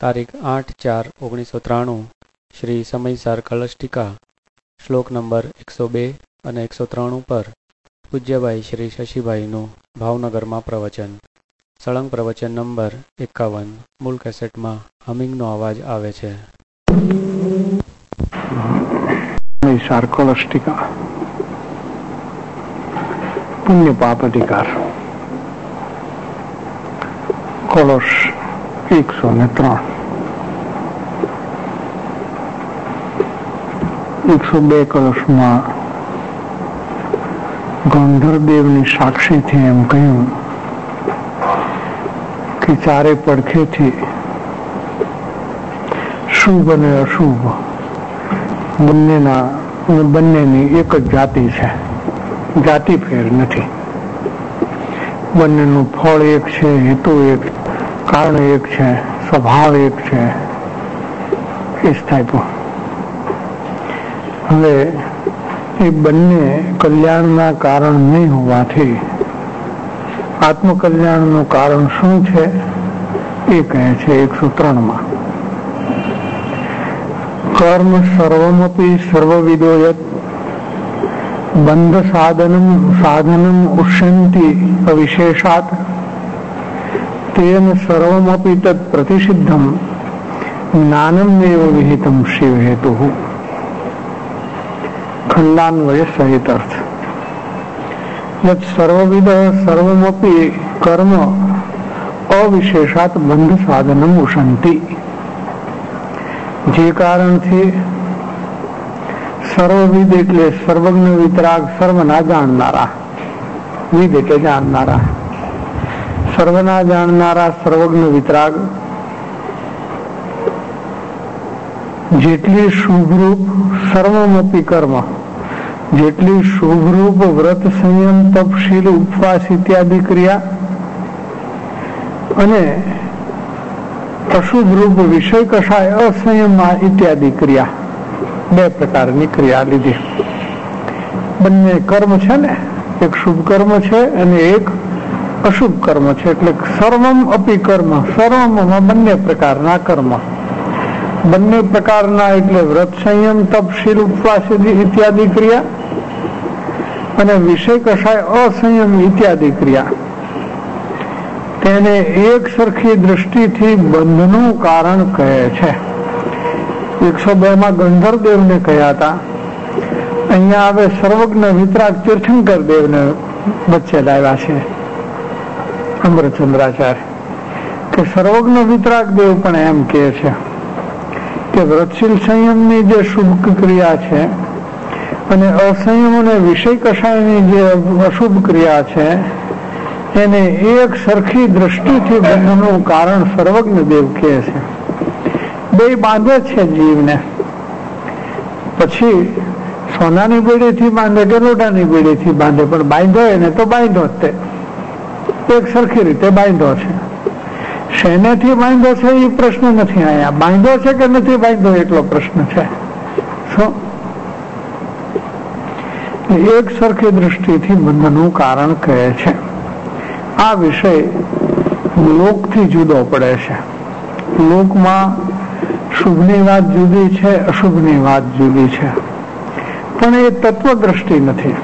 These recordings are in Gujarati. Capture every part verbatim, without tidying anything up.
તારીખ આઠ ચાર ઓગણીસો ત્રાણું શ્રી સમયસાર કલશ ટીકા શ્લોક નંબર એકસો બે અને એકસો ત્રાણું પર પૂજ્યભાઈ શ્રી શશીભાઈનું ભાવનગરમાં પ્રવચન. સળંગ પ્રવચન નંબર એકાવન. મૂળ કેસેટમાં હમિંગનો અવાજ આવે છે. સમયસાર કલશ ટીકા પુણ્ય પાપ અધિકાર કલશ એકસો ને ત્રણ એકસો બે કલશમાં ગંધર્વદેવની સાક્ષીથી એમ કહ્યું કે ચારે પડખેથી શુભ અને અશુભ બંનેના બંનેની એક જ જાતિ છે, જાતિ ફેર નથી. બંનેનું ફળ એક છે, હેતુ એક, કારણ એક છે, સ્વભાવ એક છે. એ થાય હવે એ બંને કલ્યાણના કારણ નહીં હોવાથી આત્મકલ્યાણનું કારણ શું છે એ કહે છે એકસો ત્રણમાં. કર્મ સર્વમપી સર્વવિદોયત બંધ સાધનમ સાધનમ ઉષ્યંતિ અવિશેષાત તેન સર્વમપી તત્ પ્રતિસિદ્ધમ જ્ઞાનમેવ વિહિતમ શિવ હેતુ. ખંડાન્વય સહિત અર્થ. યત સર્વવિદ સર્વમપી કર્મ અવિશેષાત બંધ સાધનમ ઉષંતિ. જે કારણથી સર્વવિદ એટલે સર્વજ્ઞ વિતરાગ, સર્વના જાણનારા. વિદ એટલે જાણનારા, સર્વના જાણનારા, સર્વજ્ઞ વિતરાગ જેટલી શુભરૂપ સર્વમપી કર્મ, જેટલી શુભરૂપ વ્રત, સંયમ, તપશીલ, ઉપવાસ ઇત્યાદિ ક્રિયા અને અશુભ રૂપ વિષય કષાય અસંયમ ઇત્યાદિ ક્રિયા, બે પ્રકારની ક્રિયા લીધી. બંને કર્મ છે ને, એક શુભ કર્મ છે અને એક અશુભ કર્મ છે. એટલે સર્વમ અપી કર્મ, સર્વમાં બંને પ્રકારના કર્મ. બંને પ્રકારના એટલે વ્રત, સંયમ, તપશીલ, ઉપવાસ ઇત્યાદિ ક્રિયા અને વિષય કષાય અસંયમ ઇત્યાદિ ક્રિયા. તેને એક સરખી દ્રષ્ટિથી બંધનું કારણ કહે છે. એકસો બે માં ગંધર્વદેવને કહ્યા હતા. અહીંયા હવે સર્વજ્ઞ વિતરાગ તીર્થંકર દેવને વચ્ચે લાવ્યા છે અમરચંદ્રાચાર્ય, કે સર્વજ્ઞ વિતરાગ દેવ પણ એમ કહે છે કે વ્રતશીલ સંયમની જે શુભ ક્રિયા છે અને અસંયમ અને વિષય કષાયની જે અશુભ ક્રિયા છે એને એક સરખી દ્રષ્ટિથી બંધનું કારણ સર્વજ્ઞ દેવ કહે છે. બે બાંધે છે જીવને, પછી સોનાની બેડીથી બાંધે કે લોટાની બેડીથી બાંધે, પણ બાંધ્યો એને તો બાંધ્યો જ તે એક સરખી રીતે બાંધ્યો છે. શેનેથી બાંધ્યો છે એ પ્રશ્ન નથી. અહીંયા બાંધ્યો છે કે નથી બાંધ્યો એટલો પ્રશ્ન છે. શું એક સરખી દ્રષ્ટિથી બંધનું કારણ કહે છે. આ વિષય લોકથી જુદો પડે છે. લોકમાં શુભની વાત જુદી છે, અશુભની વાત જુદી છે, પણ એ તત્વદ્રષ્ટિ નથી.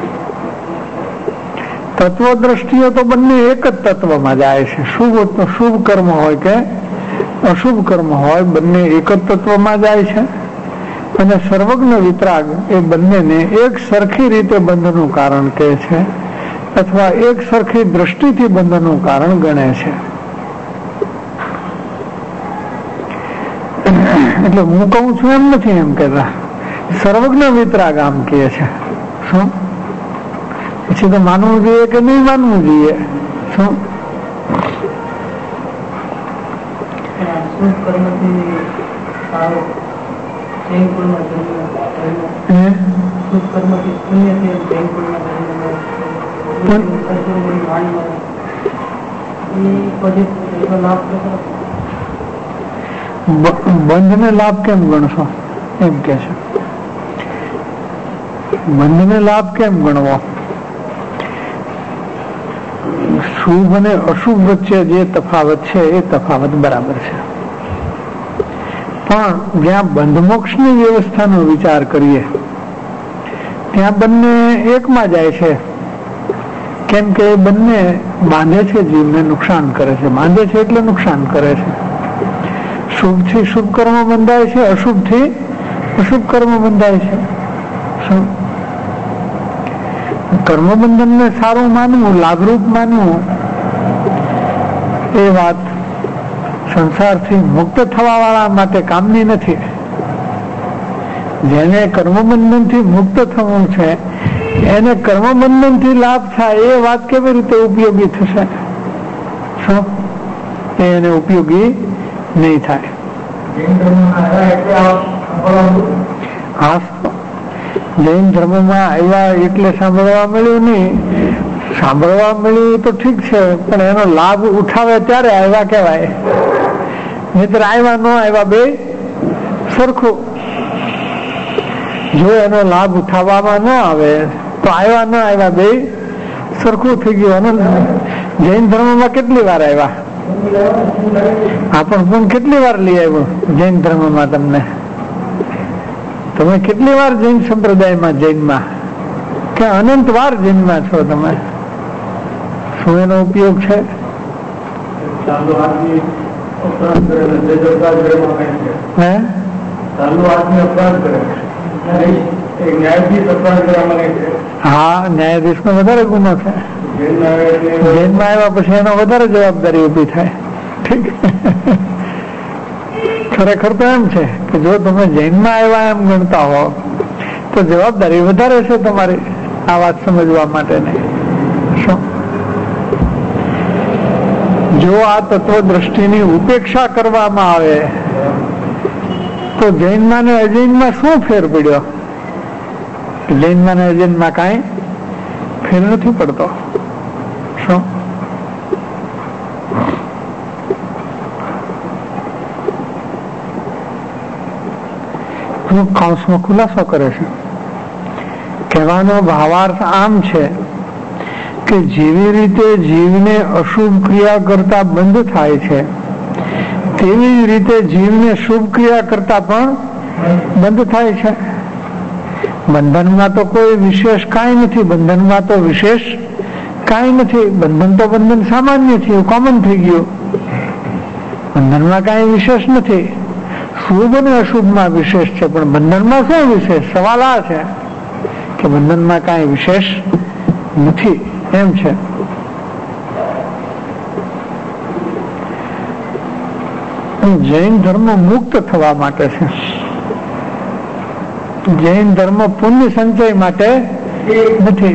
તત્વદ્રષ્ટિએ તો બંને એક જ તત્વમાં જાય છે. શુભ શુભ કર્મ હોય કે અશુભ કર્મ હોય, બંને એક જ તત્વમાં જાય છે. અને સર્વજ્ઞ વિતરાગ એ બંનેને એક સરખી રીતે બંધનું કારણ કહે છે અથવા એક સરખી દ્રષ્ટિથી બંધનનું કારણ ગણે છે. એટલે હું કહું છું એમ નથી એમ કહેતા, સર્વજ્ઞ વિતરાગ આમ કહે છે. શું પછી તો માનવું જોઈએ કે નહીં માનવું જોઈએ? શું બંધને લાભ કેમ ગણશો એમ કે છે. બંધને લાભ કેમ ગણવો? શુભ અને અશુભ વચ્ચે જે તફાવત છે એ તફાવત બરાબર છે. પણ જ્યાં બંધમોક્ષની વ્યવસ્થાનો વિચાર કરીએ ત્યાં બંને એકમાં જાય છે. કેમ કે બંને બાંધે છે, જીવને નુકસાન કરે છે. બાંધે છે એટલે નુકસાન કરે છે. શુભ થી શુભ કર્મ બંધાય છે, અશુભ થી અશુભ કર્મ બંધાય છે. શું કર્મબંધન ને સારું માનવું, લાભરૂપ માનવું, એ વાત સંસારથી મુક્ત થવા વાળા માટે કામની નથી. જેને કર્મબંધન થી મુક્ત થવું છે એને કર્મબંધન થી લાભ થાય એ વાત કેવી રીતે ઉપયોગી થશે? શું એને ઉપયોગી નહીં થાય. હા, જૈન ધર્મમાં આવ્યા એટલે સાંભળવા મળ્યું નહીં. સાંભળવા મળ્યું તો ઠીક છે, પણ એનો લાભ ઉઠાવે ત્યારે આવ્યા કહેવાય. નહીતર આવ્યા ન આવ્યા બે સરખું. જો એનો લાભ ઉઠાવવામાં ન આવે તો આવ્યા ન આવ્યા બે સરખું થઈ ગયું. અને જૈન ધર્મમાં કેટલી વાર આવ્યા? આપણ પણ કેટલી વાર લઈ આવ્યો જૈન ધર્મમાં? તમને તમે કેટલી વાર જૈન સંપ્રદાયમાં, જૈનમાં કે અનંત વાર જૈનમાં છો તમે? શું એનો ઉપયોગ છે? હે? હા, ન્યાયાધીશ નો વધારે ગુનો છે. જૈનમાં આવ્યા પછી એનો વધારે જવાબદારી ઉભી થાય. ઠીક, ખરેખર તો એમ છે કે જો તમે જૈનમાં આવ્યા એમ ગણતા હો તો જવાબદારી વધારે છે તમારી આ વાત સમજવા માટેની. શું જો આ તત્વદ્રષ્ટિની ઉપેક્ષા કરવામાં આવે તો જૈનમાં ને અજૈનમાં શું ફેર પડ્યો? જૈનમાં ને અજૈનમાં કાંઈ ફેર નથી પડતો. શું કૌંસમાં ખુલાસો કરે છે. કહેવાનો ભાવાર્થ આમ છે કે જેવી રીતે જીવને અશુભ ક્રિયા કરતા બંધ થાય છે તેવી જ રીતે જીવને શુભ ક્રિયા કરતા પણ બંધ થાય છે. બંધનમાં તો કોઈ વિશેષ કાંઈ નથી. બંધનમાં તો વિશેષ કાંઈ નથી. બંધન તો બંધન સામાન્ય થયું, કોમન થઈ ગયું. બંધનમાં કાંઈ વિશેષ નથી. શુભ અને અશુભમાં વિશેષ છે, પણ બંધનમાં શું વિશેષ? સવાલ આ છે કે બંધનમાં કાંઈ વિશેષ નથી એમ છે. જૈન ધર્મ મુક્ત થવા માટે છે. જૈન ધર્મ પુણ્ય સંચય માટે નથી.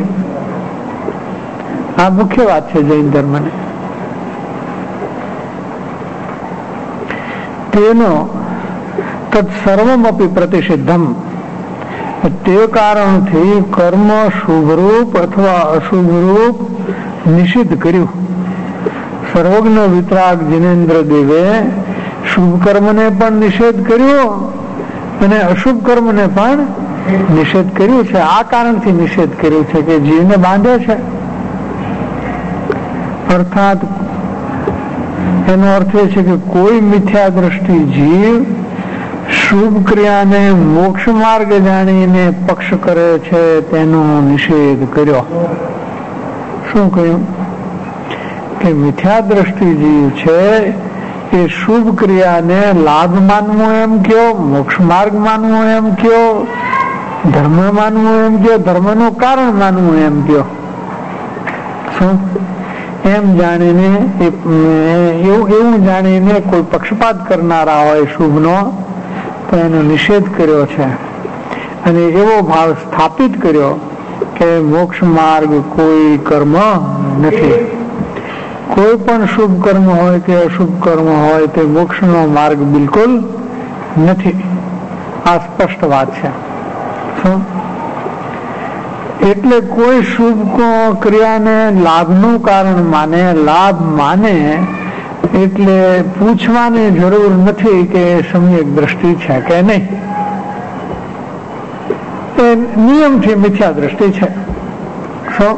આ મુખ્ય વાત છે જૈન ધર્મને. તેનો તત્સર્વમપી પ્રતિષિદ્ધમ, તે કારણથી કર્મ શુભરૂપ અથવા અશુભરૂપ નિષિદ્ધ કર્યું. સર્વજ્ઞ વિતરાગ જિનેન્દ્ર દેવે શુભ કર્મને પણ નિષેધ કર્યો અને અશુભ કર્મને પણ નિષેધ કર્યું છે. આ કારણથી નિષેધ કર્યું છે કે જીવને બાંધે છે. અર્થાત એનો અર્થ એ છે કે કોઈ મિથ્યા દ્રષ્ટિ જીવ શુભ ક્રિયાને મોક્ષ માર્ગ જાણીને પક્ષ કરે છે તેનો નિષેધ કર્યો. શું કહ્યું? કે મિથ્યા દ્રષ્ટિ જીવ છે એ શુભ ક્રિયાને લાભ માનવો એમ કયો, મોક્ષ માર્ગ માનવો એમ કયો, ધર્મ માનવું એમ કયો, ધર્મનું કારણ માનવું એમ કયો. શું એમ જાણીને એવું એવું જાણીને કોઈ પક્ષપાત કરનારા હોય શુભનો તો એનો નિષેધ કર્યો છે. અને એવો ભાવ સ્થાપિત કર્યો કે મોક્ષ માર્ગ કોઈ કર્મ નથી. કોઈ પણ શુભ કર્મ હોય કે અશુભ કર્મ હોય તે મોક્ષનો માર્ગ બિલકુલ નથી. આ સ્પષ્ટ વાત છે. શું એટલે કોઈ શુભ ક્રિયાને લાભનું કારણ માને, લાભ માને એટલે પૂછવાની જરૂર નથી કે સમ્યક દ્રષ્ટિ છે કે નહીં. એ નિયમથી મિથ્યા દ્રષ્ટિ છે. શું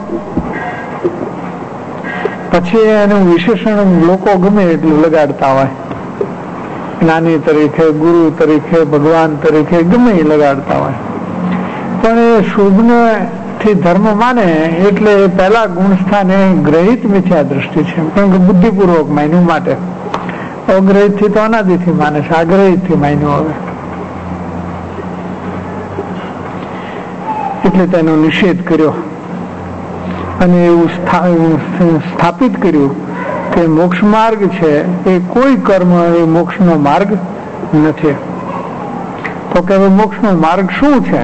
પછી એનું વિશેષણ લોકો ગમે એટલું લગાડતા હોય. જ્ઞાની તરીકે, ગુરુ તરીકે, ભગવાન તરીકે ગમે એ લગાડતા હોય, પણ એ શુભને થી ધર્મ માને એટલે પહેલા ગુણસ્થાન એ ગ્રહિત મિથ્યા દ્રષ્ટિ છે, કારણ કે બુદ્ધિપૂર્વક માન્યું માટે. અગ્રહિત થી તો અનાદિથી માને છે, આગ્રહિત થી માન્યું હવે એટલે તેનો નિષેધ કર્યો અને એવું સ્થાપિત કર્યું કે મોક્ષ માર્ગ છે એ કોઈ કર્મ એ મોક્ષ નો માર્ગ નથી. તો કે મોક્ષ નો માર્ગ શું છે?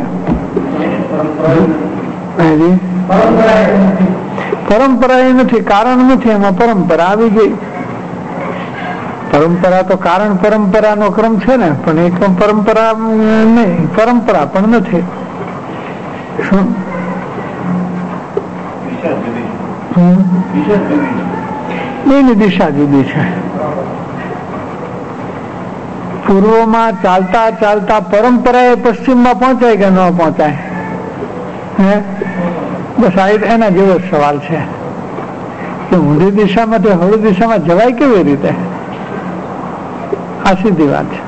પરંપરા એ નથી, કારણ નથી, એમાં પરંપરા આવી ગઈ. પરંપરા તો કારણ પરંપરા નો ક્રમ છે ને, પણ એક પરંપરા નહીં, પરંપરા પણ નથી. શું એની દિશા જુદી છે. પૂર્વમાં ચાલતા ચાલતા પરંપરા એ પશ્ચિમમાં પહોંચાય કે ન પહોંચાય? હે બસ આ એના જેવો સવાલ છે કે ઊંધી દિશામાંથી હળવી દિશામાં જવાય કેવી રીતે? આ સીધી વાત છે.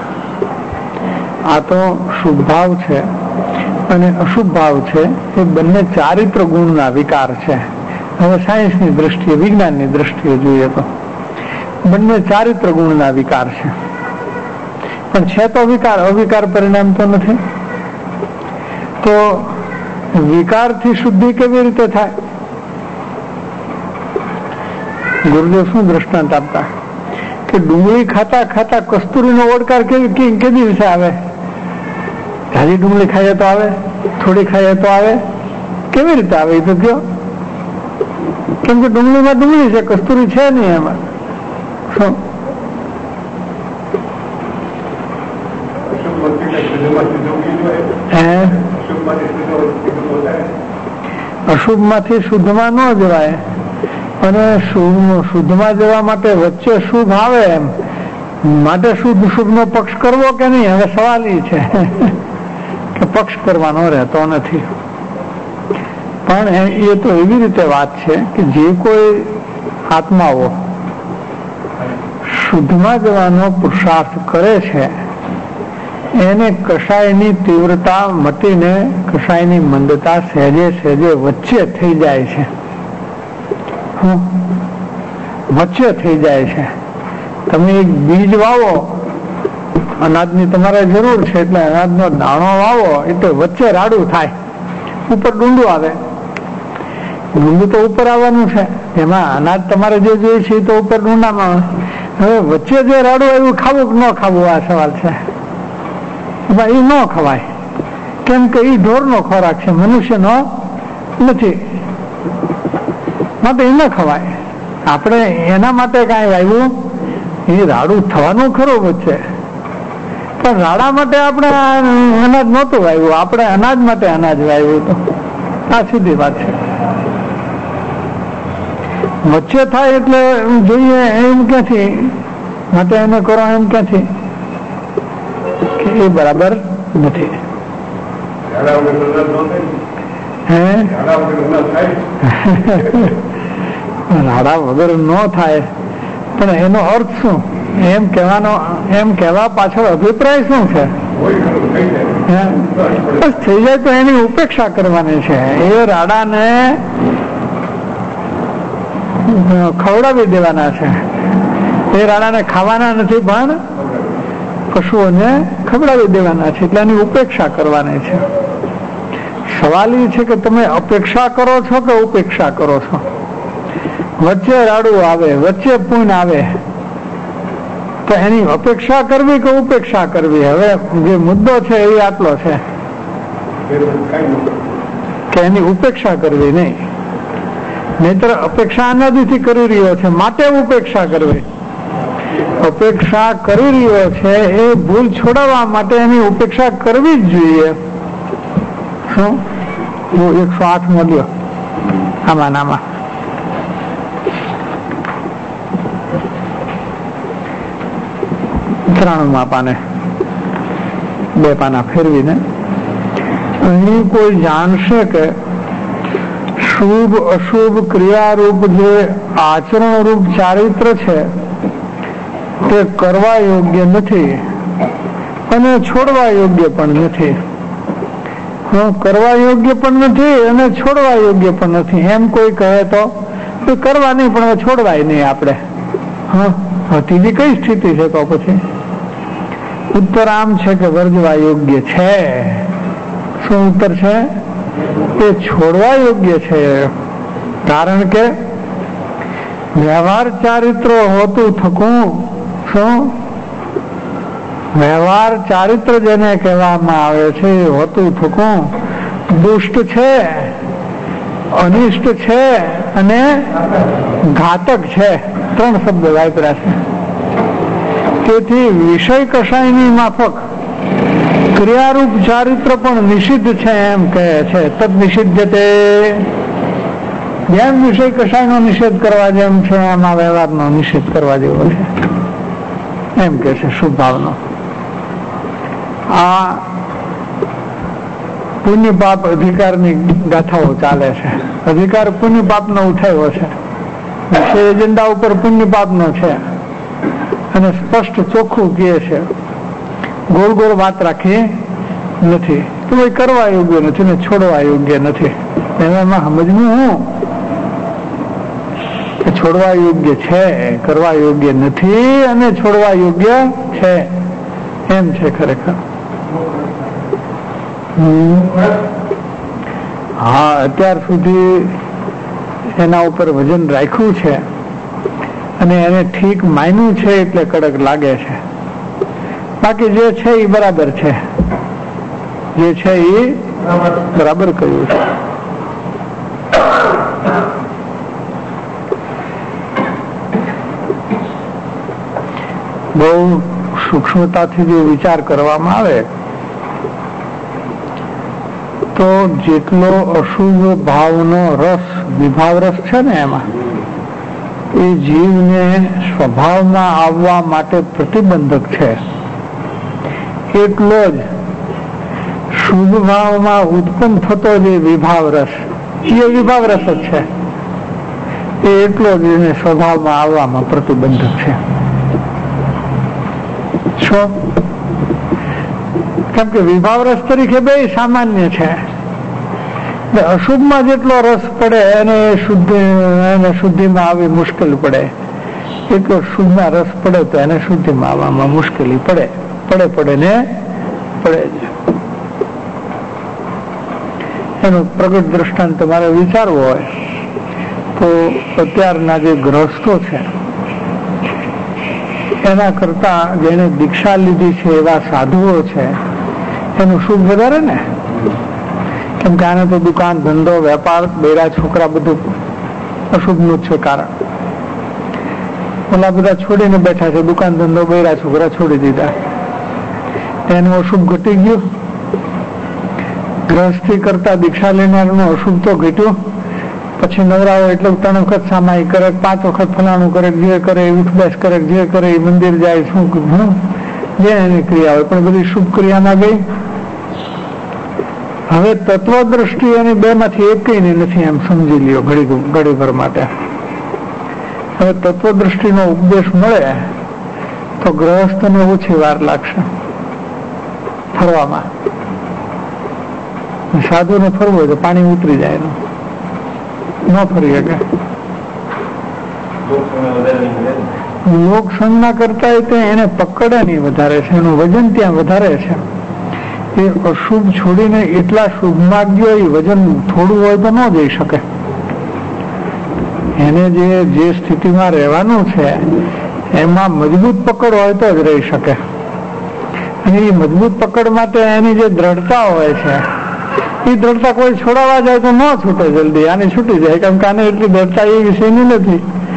આ તો શુભ ભાવ છે અને અશુભ ભાવ છે, એ બંને ચારિત્ર ગુણના વિકાર છે. હવે સાયન્સની દ્રષ્ટિએ, વિજ્ઞાનની દ્રષ્ટિએ જોઈએ તો બંને ચારિત્ર ગુણના વિકાર છે, પણ છે તો વિકાર, અવિકાર પરિણામ તો નથી. તો વિકારથી શુદ્ધિ કેવી રીતે થાય? ગુરુદેવ શું દ્રષ્ટાંત આપતા કે ડુંગળી ખાતા ખાતા કસ્તુરીનો ઓડકાર કેવી કે દિવસે આવે? જાજી ડુંગળી ખાઈએ તો આવે, થોડી ખાઈએ તો આવે, કેવી રીતે આવે? એ તો કયો, કેમ કે ડુંગળીમાં ડુંગળી છે, કસ્તુરી છે નહીં એમાં. શું અશુભ માંથી શુદ્ધમાં ન જવાય, અને શુદ્ધમાં જવા માટે વચ્ચે શુભ આવે એમ માટે શુદ્ધ શુભ નો પક્ષ કરવો કે નહીં? હવે સવાલ એ છે કે પક્ષ કરવાનો રહેતો નથી. પણ એ તો એવી રીતે વાત છે કે જે કોઈ આત્માઓ શુદ્ધમાં જવાનો પુરુષાર્થ કરે છે એને કષાયની તીવ્રતા મટીને કષાયની મંદતા સહેજે સહેજે વચ્ચે થઈ જાય છે. વચ્ચે થઈ જાય છે. તમે એક બીજ વાવો, અનાજની તમારે જરૂર છે એટલે અનાજનો દાણો વાવો એટલે વચ્ચે રાડું થાય, ઉપર ડુંડું આવે. ડુંડું તો ઉપર આવવાનું છે, એમાં અનાજ તમારે જે જોઈએ છે એ તો ઉપર ડુંડામાં. હવે વચ્ચે જે રાડું આવ્યું, ખાવું કે ન ખાવું આ સવાલ છે. એ ન ખવાય, કેમ કે એ ઢોરનો ખોરાક છે, મનુષ્યનો નથી, માટે એ ન ખવાય. આપણે એના માટે કાંઈ વાવ્યું, એ રાડું થવાનું ખરું વચ્ચે, પણ રાડા માટે આપણે અનાજ નહોતું વાવ્યું, આપણે અનાજ માટે અનાજ વાવ્યું હતું. આ સીધી વાત છે. વચ્ચે થાય એટલે જોઈએ એમ ક્યાંથી, માટે એને કરો એમ ક્યાંથી, કે એ બરાબર નથી. હે રાડા વગર ન થાય, પણ એનો અર્થ શું? એમ કહેવાનો, એમ કહેવા પાછળ અભિપ્રાય શું છે? બસ થઈ જાય તો એની ઉપેક્ષા કરવાની છે. એ રાડાને ખવડાવી દેવાના છે. એ રાડાને ખાવાના નથી, પણ પશુઓને ખવડાવી દેવાના છે, એટલે એની ઉપેક્ષા કરવાની છે. સવાલ એ છે કે તમે અપેક્ષા કરો છો કે ઉપેક્ષા કરો છો? વચ્ચે રાડું આવે, વચ્ચે પૂન આવે, તો એની અપેક્ષા કરવી કે ઉપેક્ષા કરવી? હવે જે મુદ્દો છે એ આટલો છે કે એની ઉપેક્ષા કરવી નહીં. નહીતર અપેક્ષા અનાદિથી કરી રહ્યો છે માટે ઉપેક્ષા કરવી. અપેક્ષા કરી રહ્યો છે એ ભૂલ છોડાવવા માટે એની ઉપેક્ષા કરવી જ જોઈએ. શું હું એકસો આઠ મળ્યો આમાં નામાં ત્રાણુંમાં પાને બે પાના ફેરવીને અહીં કોઈ જાણશે કે શુભ અશુભ ક્રિયારૂપ જે આચરણ રૂપ ચારિત્ર છે તે કરવા યોગ્ય નથી અને છોડવા યોગ્ય પણ નથી. કરવા યોગ્ય પણ નથી અને છોડવા યોગ્ય પણ નથી. એમ કોઈ કહે તો કરવા નહીં પણ છોડવાય નહીં આપણે. હા, ત્રીજી કઈ સ્થિતિ છે તો પછી ઉત્તર આમ છે કે વર્જવા યોગ્ય છે. શું ઉત્તર છે? એ છોડવા યોગ્ય છે. કારણ કે વ્યવહાર ચારિત્ર હોતું થકું, શું વ્યવહાર ચારિત્ર જેને કહેવામાં આવે છે એ હોતું થકું દુષ્ટ છે, અનિષ્ટ છે અને ઘાતક છે. ત્રણ શબ્દ વાપર્યા છે. તેથી વિષય કષાયની માફક ક્રિયારૂપ ચારિત્ર પણ નિષિદ્ધ છે એમ કહે છે. તદ નિષિદ્ધ તે, જેમ વિષય કષાયનો નિષેધ કરવા જેમ છે એમાં વ્યવહારનો નિષેધ કરવા જેવો છે એમ કે છે શુભ ભાવનો. આ પુણ્ય પાપ અધિકારની ગાથાઓ ચાલે છે. અધિકાર પુણ્ય પાપનો ઉઠાવ્યો છે. વિષય એજન્ડા ઉપર પુણ્ય પાપનો છે અને સ્પષ્ટ ચોખ્ખું કહે છે. ગોળ ગોળ વાત રાખી નથી. તો ભાઈ કરવા યોગ્ય નથી ને છોડવા યોગ્ય નથી. એમાં સમજવું હું છોડવા યોગ્ય છે, કરવા યોગ્ય નથી અને છોડવા યોગ્ય છે એમ છે ખરેખર. હા, અત્યાર સુધી એના ઉપર વજન રાખ્યું છે અને એને ઠીક માન્યું છે એટલે કડક લાગે છે. બાકી જે છે એ બરાબર છે. જે છે એ બરાબર કહ્યું છે. બહુ સૂક્ષ્મતાથી જો વિચાર કરવામાં આવે તો જેટલો અશુભ ભાવનો રસ, વિભાવ રસ છે ને એમાં, એ જીવને સ્વભાવમાં આવવા માટે પ્રતિબંધક છે, એટલો જ શુભ ભાવમાં ઉત્પન્ન થતો જે વિભાવ રસ, એ વિભાવ રસ જ છે. એ એટલો જ એને સ્વભાવમાં આવવામાં પ્રતિબંધક છે. શું? કેમ કે વિભાવ રસ તરીકે બે સામાન્ય છે. અશુભમાં જેટલો રસ પડે એને શુદ્ધ એને શુદ્ધિમાં આવી મુશ્કેલ પડે, એટલો શુદ્ધમાં રસ પડે તો એને શુદ્ધિમાં આવવામાં મુશ્કેલી પડે પડે પડે ને પડે જ. એનું પ્રગટ દ્રષ્ટાંત તમારે વિચારવું હોય તો અત્યારના જે ગ્રહસ્થો છે એના કરતા જેને દીક્ષા લીધી છે એવા સાધુઓ છે એનું શુભ વધારે ને. કેમ કે આને તો દુકાન, ધંધો, વેપાર, બેરા છોકરા બધું અશુભનું જ છે કારણ. ઓલા બધા છોડીને બેઠા છે, દુકાન, ધંધો, બેરા છોકરા છોડી દીધા, એનું અશુભ ઘટી ગયું. ગ્રહસ્થી કરતા દીક્ષા લેનારનું અશુભ તો ઘટ્યું. પછી નવરાઓ એટલે ત્રણ વખત સામાયિક કરે, પાંચ વખત ફલાણું કરે, જે કરે ઉઠ બેસ કરે, જે કરે મંદિર જાય, શું જે એની ક્રિયા હોય પણ બધી શુભ ક્રિયામાં ગઈ. હવે તત્વ દ્રષ્ટિ એની બે માંથી એક કઈ નથી એમ સમજી લ્યો ઘડી ઘડીભર માટે. હવે તત્વ દ્રષ્ટિનો ઉપદેશ મળે તો ગ્રહસ્થને ઓછી વાર લાગશે ફરવામાં. સાધુને ફરવું હોય તો પાણી ઉતરી જાય, એનું ન ફરી શકે. લોક સંજ્ઞા કરતા એને પકડે નહીં વધારે છે, એનું વજન ત્યાં વધારે છે. એ અશુભ છોડીને એટલા શુભમાં ગયો, એ વજન થોડું હોય તો ન જઈ શકે. એને જે જે સ્થિતિમાં રહેવાનું છે એમાં મજબૂત પકડ હોય તો જ રહી શકે. અને એ મજબૂત પકડ માટે એની જે દ્રઢતા હોય છે એ દ્રઢતા કોઈ છોડાવવા જાય તો ન છૂટે જલ્દી, આને છૂટી જાય. કેમ કે આને એટલી દ્રઢતા એ વિષયની નથી.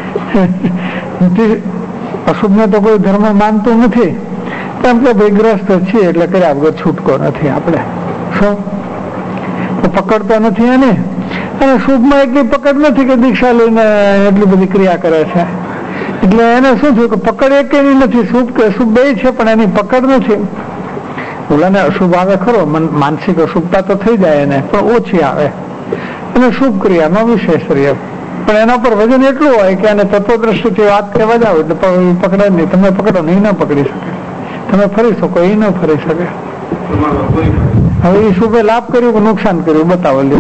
અશુભને તો કોઈ ધર્મ માનતું નથી, કેમ કે વિગ્રસ્ત છીએ એટલે કર્યા વગર છૂટકો નથી આપણે. શું પકડતો નથી એને, અને શુભમાં એટલી પકડ નથી કે દીક્ષા લઈને એટલી બધી ક્રિયા કરે છે. એટલે એને શું થયું કે પકડ એક એની નથી, શુભ કે અશુભ બે છે પણ એની પકડ નથી. ઓલાને અશુભ આવે ખરો, માનસિક અશુભતા તો થઈ જાય એને, પણ ઓછી આવે. અને શુભ ક્રિયામાં વિશેષ રહે. પણ એના પર વજન એટલું હોય કે એને તત્વદ્રષ્ટિથી વાત કહેવા જાવ એટલે પકડે નહીં. તમે પકડો નહીં, ન પકડી શકે. તમે ફરી શકો, એ ન ફરી શકે. હવે એ શું લાભ કર્યું કે નુકસાન કર્યું બતાવો લે.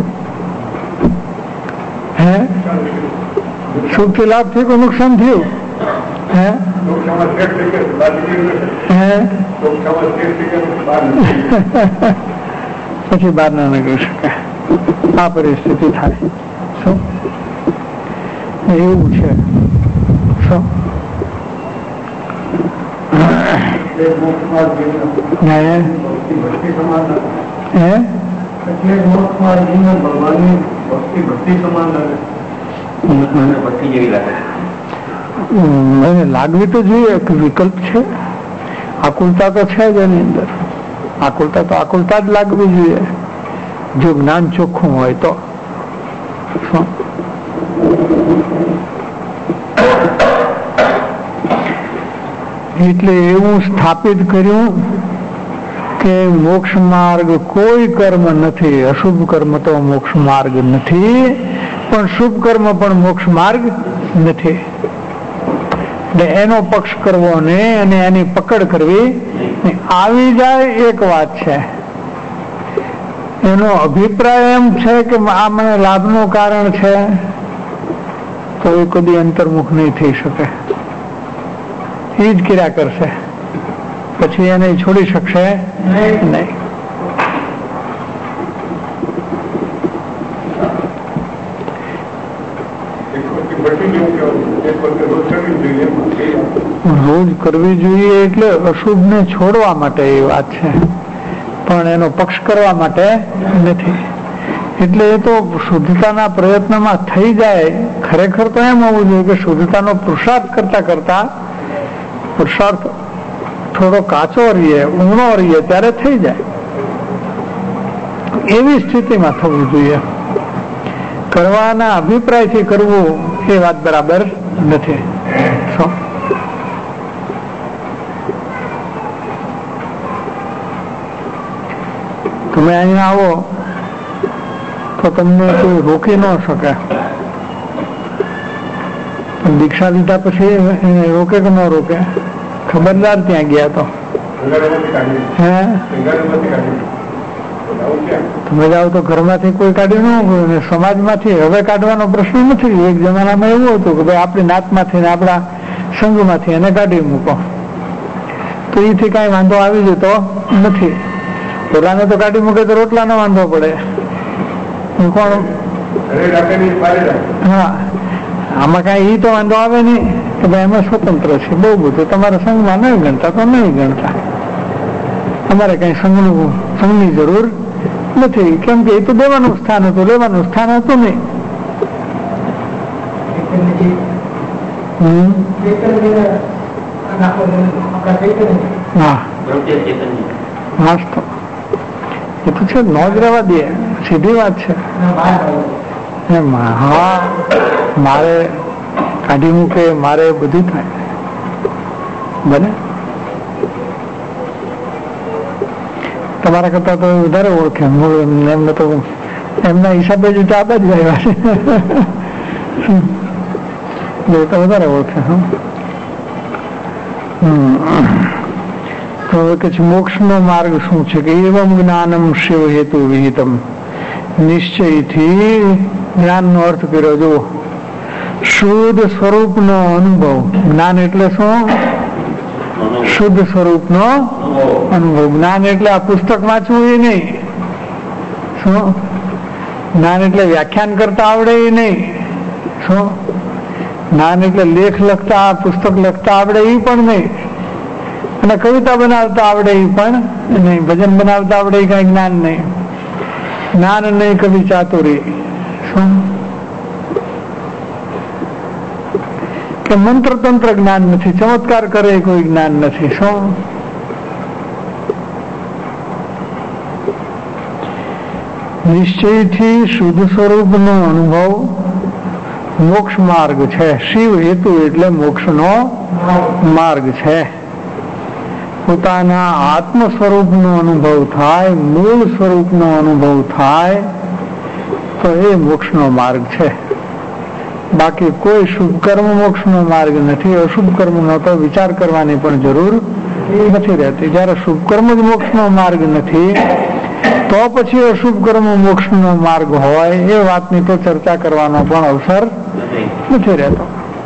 હે સુખ થી લાભ થયું કે નુકસાન થયું? હે હે પછી બહાર ના નીકળી શકે. આ પરિસ્થિતિ થાય. શું એવું છે? શું લાગવી તો જોઈએ. વિકલ્પ છે, આકુલતા તો છે જ એની અંદર. આકુલતા તો આકુલતા જ લાગવી જોઈએ જો જ્ઞાન ચોખ્ખું હોય તો. એટલે એવું સ્થાપિત કર્યું કે મોક્ષ માર્ગ કોઈ કર્મ નથી. અશુભ કર્મ તો મોક્ષ માર્ગ નથી, પણ શુભ કર્મ પણ મોક્ષ માર્ગ નથી. એટલે એનો પક્ષ કરવો ને અને એની પકડ કરવી આવી જાય એક વાત છે. એનો અભિપ્રાય એમ છે કે આ મને લાભનું કારણ છે તો એ કદી અંતર્મુખ નહીં થઈ શકે. એ જ કર્યા કરશે, પછી એને છોડી શકશે નહીં. રોજ કરવી જોઈએ એટલે અશુભ ને છોડવા માટે એ વાત છે, પણ એનો પક્ષ કરવા માટે નથી. એટલે એ તો શુદ્ધતાના પ્રયત્નમાં થઈ જાય. ખરેખર તો એમ હોવું જોઈએ કે શુદ્ધતાનો પુરુષાર્થ કરતા કરતા પુરુષાર્થ થોડો કાચો રહીએ, ઊંડો રહીએ ત્યારે થઈ જાય. એવી સ્થિતિમાં થવું જોઈએ. કરવાના અભિપ્રાયથી કરવું એ વાત બરાબર નથી. તમે અહીંયા આવો તો તમને કોઈ રોકી ન શકે. દીક્ષા લીધા પછી એને રોકે કે ન રોકે? ખબરદાર ત્યાં ગયા તો હે તમે જાઓ તો ઘરમાંથી કોઈ કાઢી ન, સમાજમાંથી હવે કાઢવાનો પ્રશ્ન નથી. એક જમાનામાં એવું હતું કે ભાઈ આપણી નાતમાંથી ને આપણા સંઘમાંથી એને કાઢી મૂકો તો એથી કઈ વાંધો આવી જતો નથી. રોટલાને તો કાઢી મૂકે તો રોટલાનો વાંધો પડે. કોણ હા આમાં કઈ ઈ તો વાંધો આવે નહીં કે ભાઈ એમાં સ્વતંત્ર છે બહુ બધું. તમારા સંઘમાં નહીં ગણતા તો નહીં ગણતા, અમારે કઈ સંઘનું સંઘની જરૂર નથી. કેમ કે એ તો દેવાનું સ્થાન હતું, લેવાનું સ્થાન હતું નહીં. હા હા તો એ તો છે, નો જ રહેવા દે. સીધી વાત છે. હા મારે કાઢી મૂકે, મારે બધું થાય બને. તમારા કરતા તો વધારે ઓળખે. એમને તો એમના હિસાબે જ આદા જ આવ્યા છે તો વધારે ઓળખે. તો કે મોક્ષ નો માર્ગ શું છે કે એવમ જ્ઞાનમ શિવ હેતુ વિહિતમ. નિશ્ચયથી જ્ઞાન નો અર્થ કર્યો. જુઓ, શુદ્ધ સ્વરૂપ નો અનુભવ. જ્ઞાન એટલે શું? શુદ્ધ સ્વરૂપ નો અનુભવ. જ્ઞાન એટલે આ પુસ્તક વાંચવું એ નહીં. શું જ્ઞાન એટલે વ્યાખ્યાન કરતા આવડે એ નહીં. શું જ્ઞાન એટલે લેખ લખતા, પુસ્તક લખતા આવડે એ પણ નહીં, અને કવિતા બનાવતા આવડે એ પણ નહીં, ભજન બનાવતા આવડે એ કઈ જ્ઞાન નહીં. જ્ઞાન નહીં કવિ ચાતુરી. શું કે મંત્ર તંત્ર જ્ઞાન નથી, ચમત્કાર કરે કોઈ જ્ઞાન નથી. શું નિશ્ચયથી શુદ્ધ સ્વરૂપ નો અનુભવ મોક્ષ માર્ગ છે. શિવ હેતુ એટલે મોક્ષ નો માર્ગ છે. પોતાના આત્મ સ્વરૂપ નો અનુભવ થાય, મૂળ સ્વરૂપ નો અનુભવ થાય તો એ મોક્ષ નો માર્ગ છે. બાકી કોઈ શુભ કર્મ મોક્ષ નો માર્ગ નથી. અશુભ કર્મ નો તો વિચાર કરવાની પણ જરૂર નથી રહેતી. જયારે શુભ કર્મ જ મોક્ષ નો માર્ગ નથી તો પછી અશુભ કર્મ મોક્ષ નો માર્ગ હોય એ વાતની તો ચર્ચા કરવાનો પણ અવસર નથી રહેતો.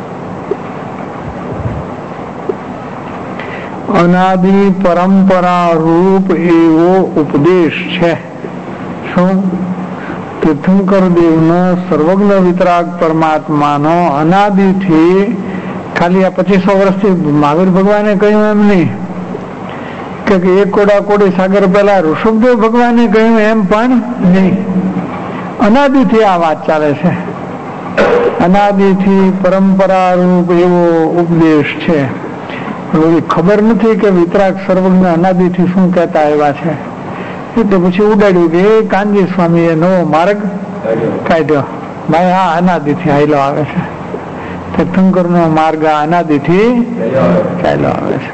અનાદિ પરંપરા રૂપ એવો ઉપદેશ છે. શું? તીર્થંકર દેવનો સર્વજ્ઞ વિતરાગ પરમાત્માનો અનાદિથી, ખાલી આ પચીસો વર્ષથી મહાવીર ભગવાને કહ્યું એમ નહીં કે એક કોડા કોડી સાગર પહેલા ઋષભદેવ ભગવાને કહ્યું એમ પણ નહીં. અનાદિથી આ વાત ચાલે છે. અનાદિથી પરંપરા રૂપ એવો ઉપદેશ છે. ખબર નથી કે વિતરાગ સર્વજ્ઞ અનાદિથી શું કહેતા આવ્યા છે. એટલે પછી ઉડાડ્યું કે કાનજી સ્વામી એ નવો માર્ગ કાઢ્યો. ભાઈ આ અનાદિથી હાયલો આવે છે. તીર્થંકર નો માર્ગ આ અનાદિથી ચાલ્યો આવે છે.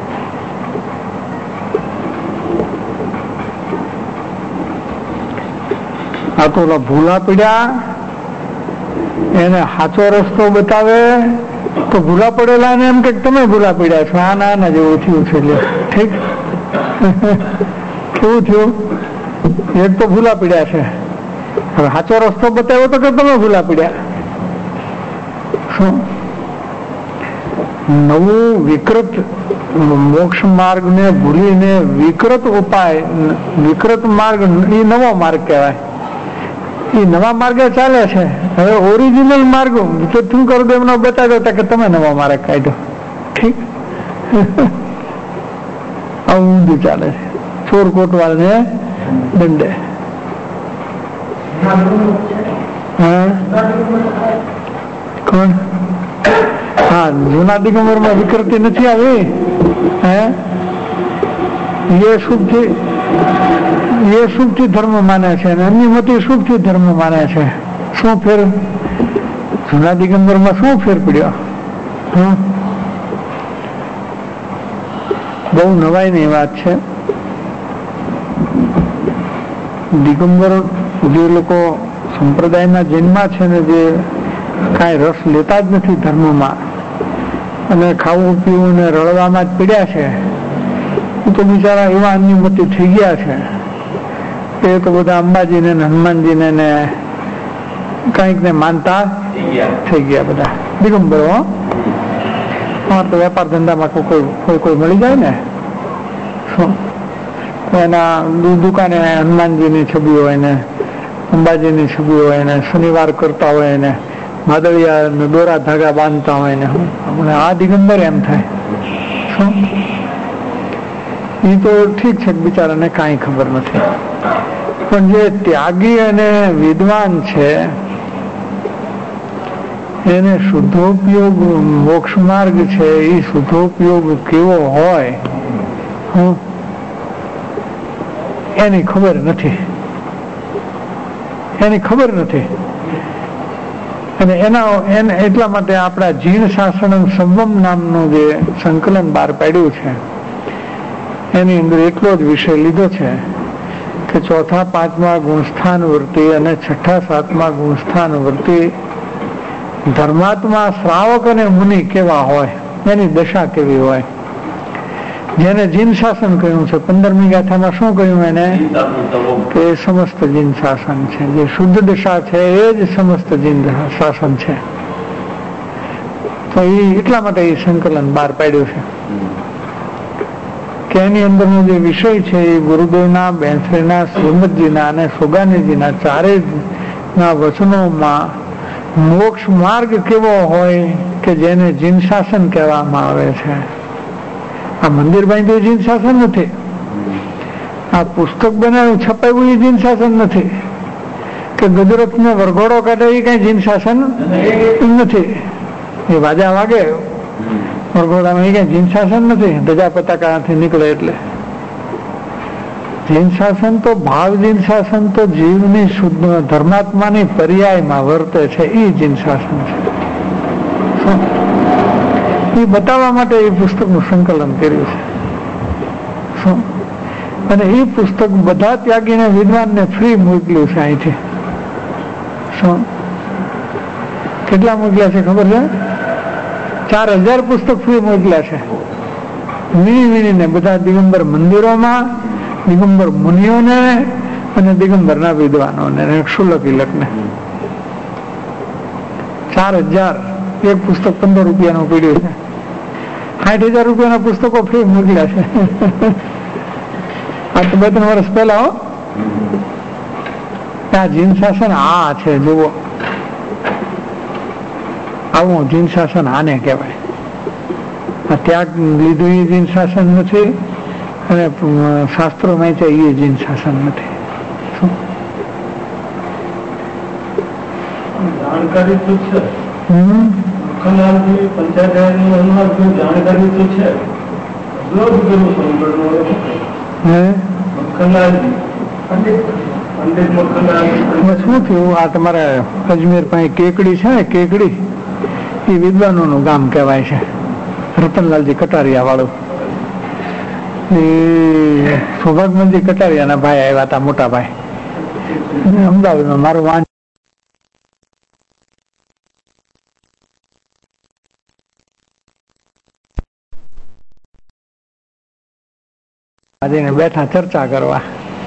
આ તો ભૂલા પડ્યા એને સાચો રસ્તો બતાવે તો ભૂલા પડેલા ને એમ કે તમે ભૂલા પડ્યા છો. આ ના ના જેવું થયું છે. ઠીક કેવું થયું? એક તો ભૂલા પડ્યા છે, હવે સાચો રસ્તો બતાવ્યો તો કે તમે ભૂલા પડ્યા. શું નવું વિકૃત મોક્ષ માર્ગ ને ભૂલીને વિકૃત ઉપાય, વિકૃત માર્ગ એ નવો માર્ગ કહેવાય. એ નવા માર્ગે ચાલે છે. હવે ઓરિજિનલ માર્ગ તીર્થંકર દેવનો બતાવ્યો કે તમે નવો માર્ગ કાઢ્યો. ઠીક આવું ઊંધું ચાલે છે. ચોર કોટવાલ ને દંડે. કોણ? હા, જૂના દિગંબર માં વિકૃતિ નથી આવી. હે એ શુભથી એ શુભથી ધર્મ માને છે અને અન્ય મતી શુભથી ધર્મ માને છે. શું ફેર? જૂના દિગંબર માં શું ફેર પડ્યો? બહુ નવાઈ ની વાત છે. દિગંબર જે લોકો સંપ્રદાયના જન્મા છે ને, જે કાંઈ રસ લેતા જ નથી ધર્મમાં અને ખાવું પીવું ને રળવામાં જ પીડ્યા છે, એ તો બિચારા એવા અન્યમતી થઈ ગયા છે. એ તો બધા અંબાજીને ને હનુમાનજીને ને કંઈક ને માનતા થઈ ગયા બધા દિગંબરો. અમારે તો વેપાર ધંધામાં કોઈ કોઈ કોઈ મળી જાય ને, શું એના દુકાને હનુમાનજીની છબી હોય ને અંબાજીની છબી હોય ને શનિવાર કરતા હોય ને માદળિયા ને દોરા ધાગા બાંધતા હોય ને આ દિગંબર એમ થાય. શું એ તો ઠીક છે, બિચારાને કાંઈ ખબર નથી. પણ જે ત્યાગી અને વિદ્વાન છે એને શુદ્ધોપયોગ મોક્ષ માર્ગ છે એ શુદ્ધોપયોગ કેવો હોય હું એની ખબર નથી. એની ખબર નથી અને એના એને એટલા માટે આપણા જીણ શાસન સંવમ નામનું જે સંકલન બહાર પાડ્યું છે એની અંદર એટલો જ વિષય લીધો છે કે ચોથા પાંચમા ગુણસ્થાન વૃત્તિ અને છઠ્ઠા સાતમા ગુણસ્થાન વૃત્તિ ધર્માત્મા શ્રાવક અને મુનિ કેવા હોય, એની દશા કેવી હોય. જેને જીન શાસન કહ્યું છે પંદરમી ગાથામાં શું કહ્યું એને કે સમસ્ત જીન શાસન છે. જે શુદ્ધ દશા છે એ જ સમસ્ત જીન શાસન છે. તો એ એટલા માટે એ સંકલન બહાર પાડ્યું છે કે એની અંદરનો જે વિષય છે એ ગુરુદેવના, બેન્સરીના, શ્રીમદજીના અને સોગાનીજીના ચારેયના વચનોમાં મોક્ષ માર્ગ કેવો હોય કે જેને જીન શાસન કહેવામાં આવે છે. આ મંદિર બાંધ્યું જીન શાસન નથી. આ પુસ્તક બનાવ્યું છપાવ્યું એ જીન શાસન નથી. કે ગુજરાત ને વરઘોડો કાઢે એ કઈ જીન શાસન નથી. એ વાજા વાગે વરઘોડામાં એ કઈ જીન શાસન નથી. ધજા પતાકાથી નીકળે એટલે જીન શાસન તો ભાવ જીન શાસન તો જીવની શુદ્ધ ધર્માત્માની પર્યાયમાં વર્તે છે એ જીન શાસન છે. એ બતાવવા માટે એ પુસ્તકનું સંકલન કર્યું છે. શું અને એ પુસ્તક બધા ત્યાગીને વિદ્વાનને ફ્રી મોકલ્યું છે અહીંથી. શું કેટલા મોકલ્યા છે ખબર છે? ચાર હજાર પુસ્તક ફ્રી મોકલ્યા છે, વીણી વીણીને બધા દિગંબર મંદિરોમાં, દિગંબર મુનિઓને અને દિગંબરના વિદ્વાનોને ક્ષુલક ઇલકને. ચાર હજાર એક પુસ્તક પંદર રૂપિયાનું પીડ્યું છે. સાઠ હજાર રૂપિયાના પુસ્તકો ફ્રી મોકલ્યા છે. આ તો બે ત્રણ વર્ષ પહેલા હો. આ જીન શાસન આ છે, જુઓ આવું જીન શાસન આને કહેવાય. આ ત્યાગ લીધું એ જીન શાસન નથી, અને શાસ્ત્રોમાં છે એ જીન શાસન નથી. જાણકારી તો છે, હમ પંચાયત જાણકારી તો છે. શું થયું? આ તમારા અજમેર પાસે કેકડી છે ને, કેકડી એ વિદ્વાનોનું ગામ કહેવાય છે. રતનલાલજી કટારિયા વાળું, એ સૌભાગ્યજી કટારિયાના ભાઈ આવ્યા હતા, મોટા ભાઈ. અમદાવાદમાં મારું વાંચ આજે બેઠા ચર્ચા કરવા.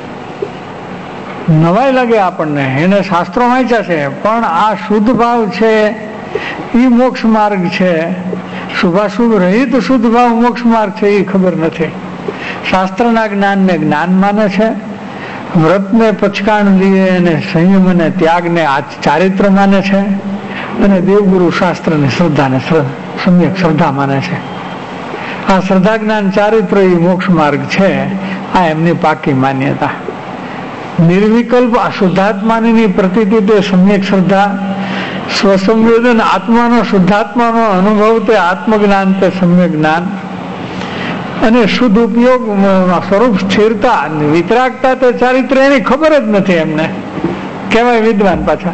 નવાઈ લાગે આપણને, એને શાસ્ત્રો વાંચ્યા છે, પણ આ શુદ્ધ ભાવ છે એ મોક્ષ માર્ગ છે, શુભાશુભ રહિત શુદ્ધ ભાવ મોક્ષ માર્ગ છે એ ખબર નથી. શાસ્ત્રના જ્ઞાનને જ્ઞાન માને છે, વ્રતને પચકાણ લીએ અને સંયમ અને ત્યાગને આ ચારિત્ર માને છે, અને દેવગુરુ શાસ્ત્રની શ્રદ્ધાને સમ્યક શ્રદ્ધા માને છે. આ શ્રદ્ધા જ્ઞાન ચારિત્ર એ મોક્ષ માર્ગ છે. આ એમની પાકી માન્યતા. નિર્વિકલ્પ આ શુદ્ધાત્માની પ્રતીતિ તે સમ્યક શ્રદ્ધા, સ્વસંવેદન આત્માનો શુદ્ધાત્માનો અનુભવ તે આત્મજ્ઞાન તે સમ્યક જ્ઞાન, અને શુદ્ધ ઉપયોગ સ્વરૂપ સ્થિરતા વિતરાગતા તે ચારિત્ર એની ખબર જ નથી. એમને કહેવાય વિદ્વાન પાછા.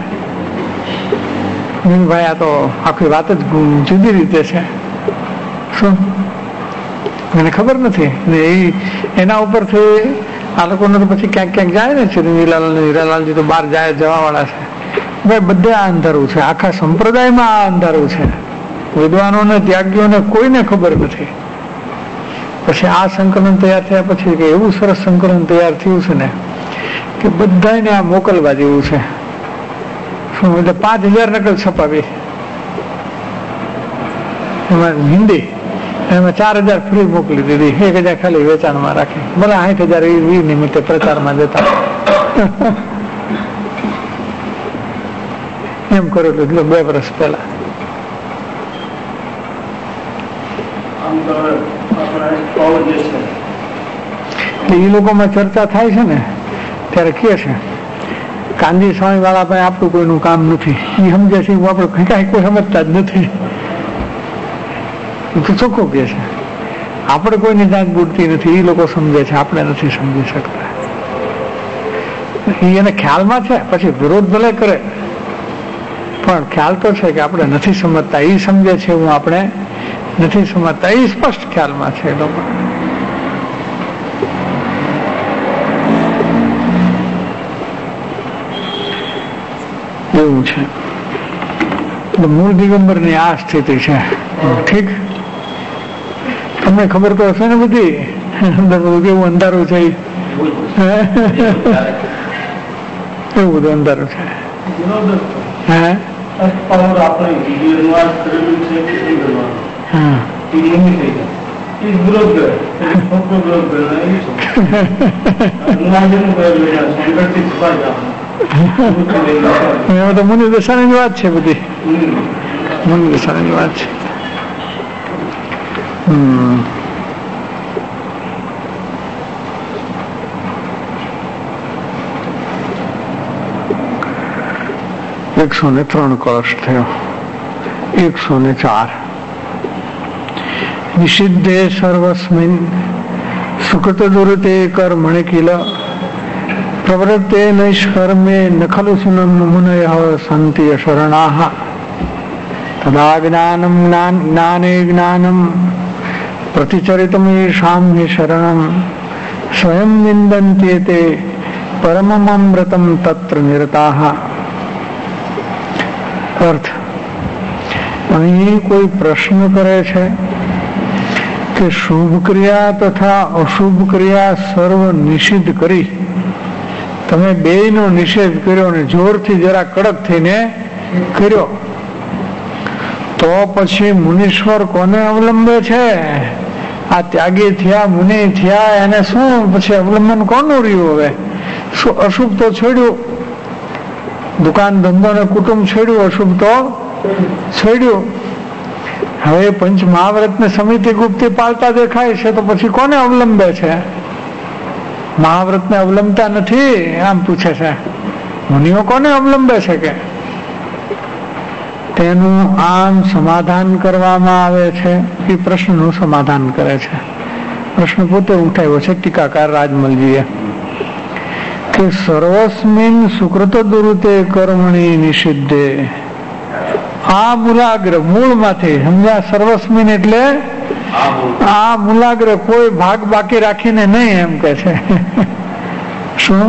ભાઈ આ તો આખી વાત જ જુદી રીતે છે. શું એને ખબર નથી? એ એના ઉપરથી આ લોકોને તો પછી ક્યાંક ક્યાંક જાય ને છે. હીરાલાલ હીરાલાલજી તો બહાર જાય જવા વાળા છે. ભાઈ બધે આ અંધારું છે, આખા સંપ્રદાયમાં આ અંધારું છે. વિદ્વાનોને ત્યાગીઓને કોઈને ખબર નથી. પછી આ સંકલન તૈયાર થયા પછી કે એવું સરસ સંકલન તૈયાર થયું છે ને કે બધાને આ મોકલવા જેવું છે. શું એટલે પાંચ હજાર નકલ છપાવી એમાં હિન્દી, એમાં ચાર હજાર ફ્રી મોકલી દીધી, એક હજાર ખાલી વેચાણમાં રાખી. ભલે આઠ હજાર એ નિમિત્તે પ્રચારમાં જતા એમ કરેલું એટલે બે વર્ષ પહેલા. એ લોકોમાં ચર્ચા થાય છે ને ત્યારે કે છે કાનજી સ્વામી વાળા પાસે આપણું કોઈનું કામ નથી. એ સમજે છે આપણે કઈ કોઈ સમજતા જ નથી. ચોખ્ખું કે છે આપણે કોઈની જાત બુડતી નથી. એ લોકો સમજે છે, આપણે નથી સમજી શકતા. એને ખ્યાલમાં છે, પછી વિરોધ ભલે કરે પણ ખ્યાલ તો છે કે આપણે નથી સમજતા. એ સમજે છે હું આપણે નથી સમજતા. એ સ્પષ્ટ ખ્યાલમાં છે એ લોકો. એવું છે. મૂળ દિગંબર ની આ સ્થિતિ છે. ઠીક, તમને ખબર તો હશે ને બધી અંદર બધું કેવું અંધારું છે. એવું બધું અંધારું છે. હે એમાં તો મુનિ દશાની વાત છે બધી. મુનિ દશાની વાત છે. હમ એકસો ને ત્રણ કળશ થયો. એકસો ને ચાર નિષિદ્ધે સર્વસ્મિન સુકૃત દુરતે કર્મણે કિલ પ્રવૃત્તે નૈષ્કર્મે ન ખલુ સુનમ મુનયઃ સંતિ શરણાઃ તદા જ્ઞાનમ જ્ઞાને જ્ઞાનમ પ્રતિચરિતમેષાં હિ શરણમ સ્વયં વિંદન્તે તે પરમમૃતમ તત્ર નિરતાઃ. અર્થ અહીં કોઈ પ્રશ્ન કરે છે કે શુભ ક્રિયા તથા અશુભ ક્રિયા સર્વ નિષિદ્ધ કરી, તમે બેયનો નિષેધ કર્યો ને જોરથી જરા કડક થઈને કર્યો, તો પછી મુનીશ્વર કોને અવલંબે છે? આ ત્યાગી થયા, મુનિ થયા, એને શું પછી અવલંબન કોનું રહ્યું? હવે શું અશુભ તો છોડ્યું, દુકાન ધંધો ને કુટુંબ છોડ્યું, અશુભ તો છોડ્યું. હવે પંચ મહાવ્રત ને સમિતિ ગુપ્તી પાળતા દેખાય છે, તો પછી કોને અવલંબે છે? મહાવ્રત ને અવલંબતા નથી, આમ પૂછે છે. મુનિઓ કોને અવલંબે છે? કે તેનું આમ સમાધાન કરવામાં આવે છે. એ પ્રશ્નનું સમાધાન કરે છે. પ્રશ્ન પોતે ઉઠાવ્યો છે ટીકાકાર રાજમલજીએ કે સર્વસ્મિન સુકૃત દુરુતે કર્મણી નિષિદ્ધે. આ મૂલાગ્ર મૂળમાંથી સમજ્યા. સર્વસ્મિન એટલે આ મૂલાગ્ર, કોઈ ભાગ બાકી રાખીને નહીં, એમ કે છે. શું?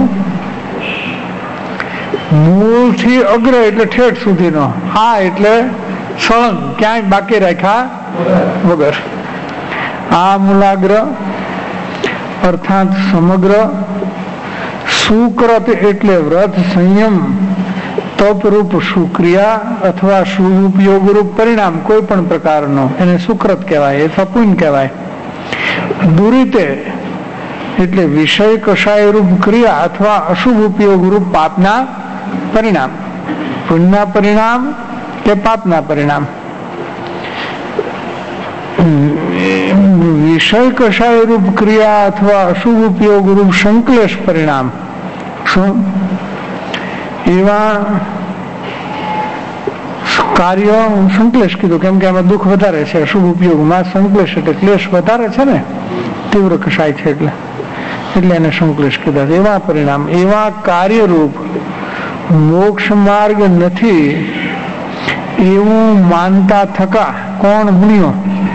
મૂળ થી અગ્ર એટલે ઠેઠ સુધીનો, આ એટલે સળંગ, ક્યાંય બાકી રાખ્યા વગર. આ મૂલાગ્ર અર્થાત સમગ્ર. સુકૃત એટલે વ્રત, સંયમ, તપરૂપ સુક્રિયા અથવા શુભ ઉપયોગ રૂપ પરિણામ કોઈ પણ પ્રકારનો, એને સુકૃત કહેવાય અથવા પુણ્ય કહેવાય. દુરીતે એટલે વિષય કષાય રૂપ ક્રિયા અથવા અશુભ ઉપયોગ રૂપ પાપના પરિણામ. પુણ્યના પરિણામ કે પાપના પરિણામ. વિષય કષાય રૂપ ક્રિયા અથવા અશુભ ઉપયોગ રૂપ સંકલેશ પરિણામ. શું? એવા કાર્ય સંકલેશ કીધું, કેમ કે એમાં દુઃખ વધારે છે. અશુભ ઉપયોગમાં સંકલેશ એટલે ક્લેશ વધારે છે ને, તીવ્ર કષાય છે એટલે એટલે એને સંકલેશ કીધા. એવા પરિણામ, એવા કાર્યરૂપ મોક્ષ માર્ગ નથી એવું માનતા થકા કોણ? મુનિઓ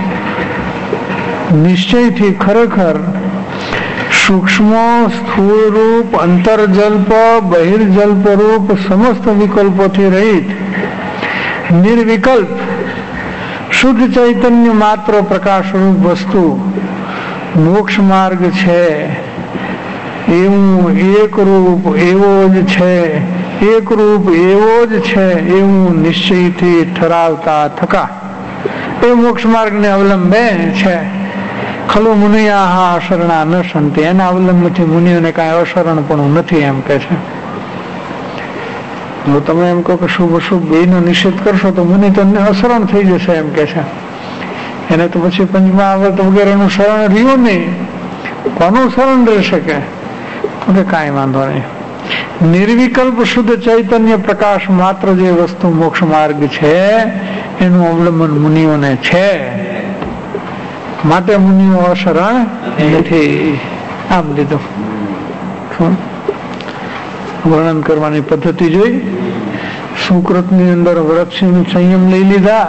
નિશ્ચયથી ખરેખર સૂક્ષ્મ સ્થૂળ રૂપ અંતર્જલ્પ બહિર્જલ્પ રૂપ સમસ્ત વિકલ્પોથી રહિત નિર્વિકલ્પ શુદ્ધ ચૈતન્ય માત્ર પ્રકાશ રૂપ વસ્તુ મોક્ષ માર્ગ છે એવું એક રૂપ એવો જ છે, એક રૂપ એવો જ છે એવું નિશ્ચયથી ઠરાવતા થકા એ મોક્ષ માર્ગ ને અવલંબે છે. ખલો મુનિયા અશરણા ન સંતિ, એના અવલંબથી મુનિઓને કાંઈ અશરણ પણ નથી, એમ કે છે. જો તમે એમ કહો કે શુભ અશુભ બે નો નિષેધ કરશો તો મુનિ તો અશરણ થઈ જશે, એમ કે છે. એને તો પછી પંચમહાવ્રત વગેરેનું શરણ રહ્યું નહીં, કોનું શરણ રહી શકે? કે કાંઈ વાંધો નહીં. નિર્વિકલ્પ શુદ્ધ ચૈતન્ય પ્રકાશ માત્ર જે વસ્તુ મોક્ષ માર્ગ છે એનું અવલંબન મુનિઓને છે, માટે મુનિઓ અશરણ નથી. આમ લીધું વર્ણન કરવાની પદ્ધતિ જોઈ. સુકૃત ની અંદર વ્રત સંયમ લઈ લીધા,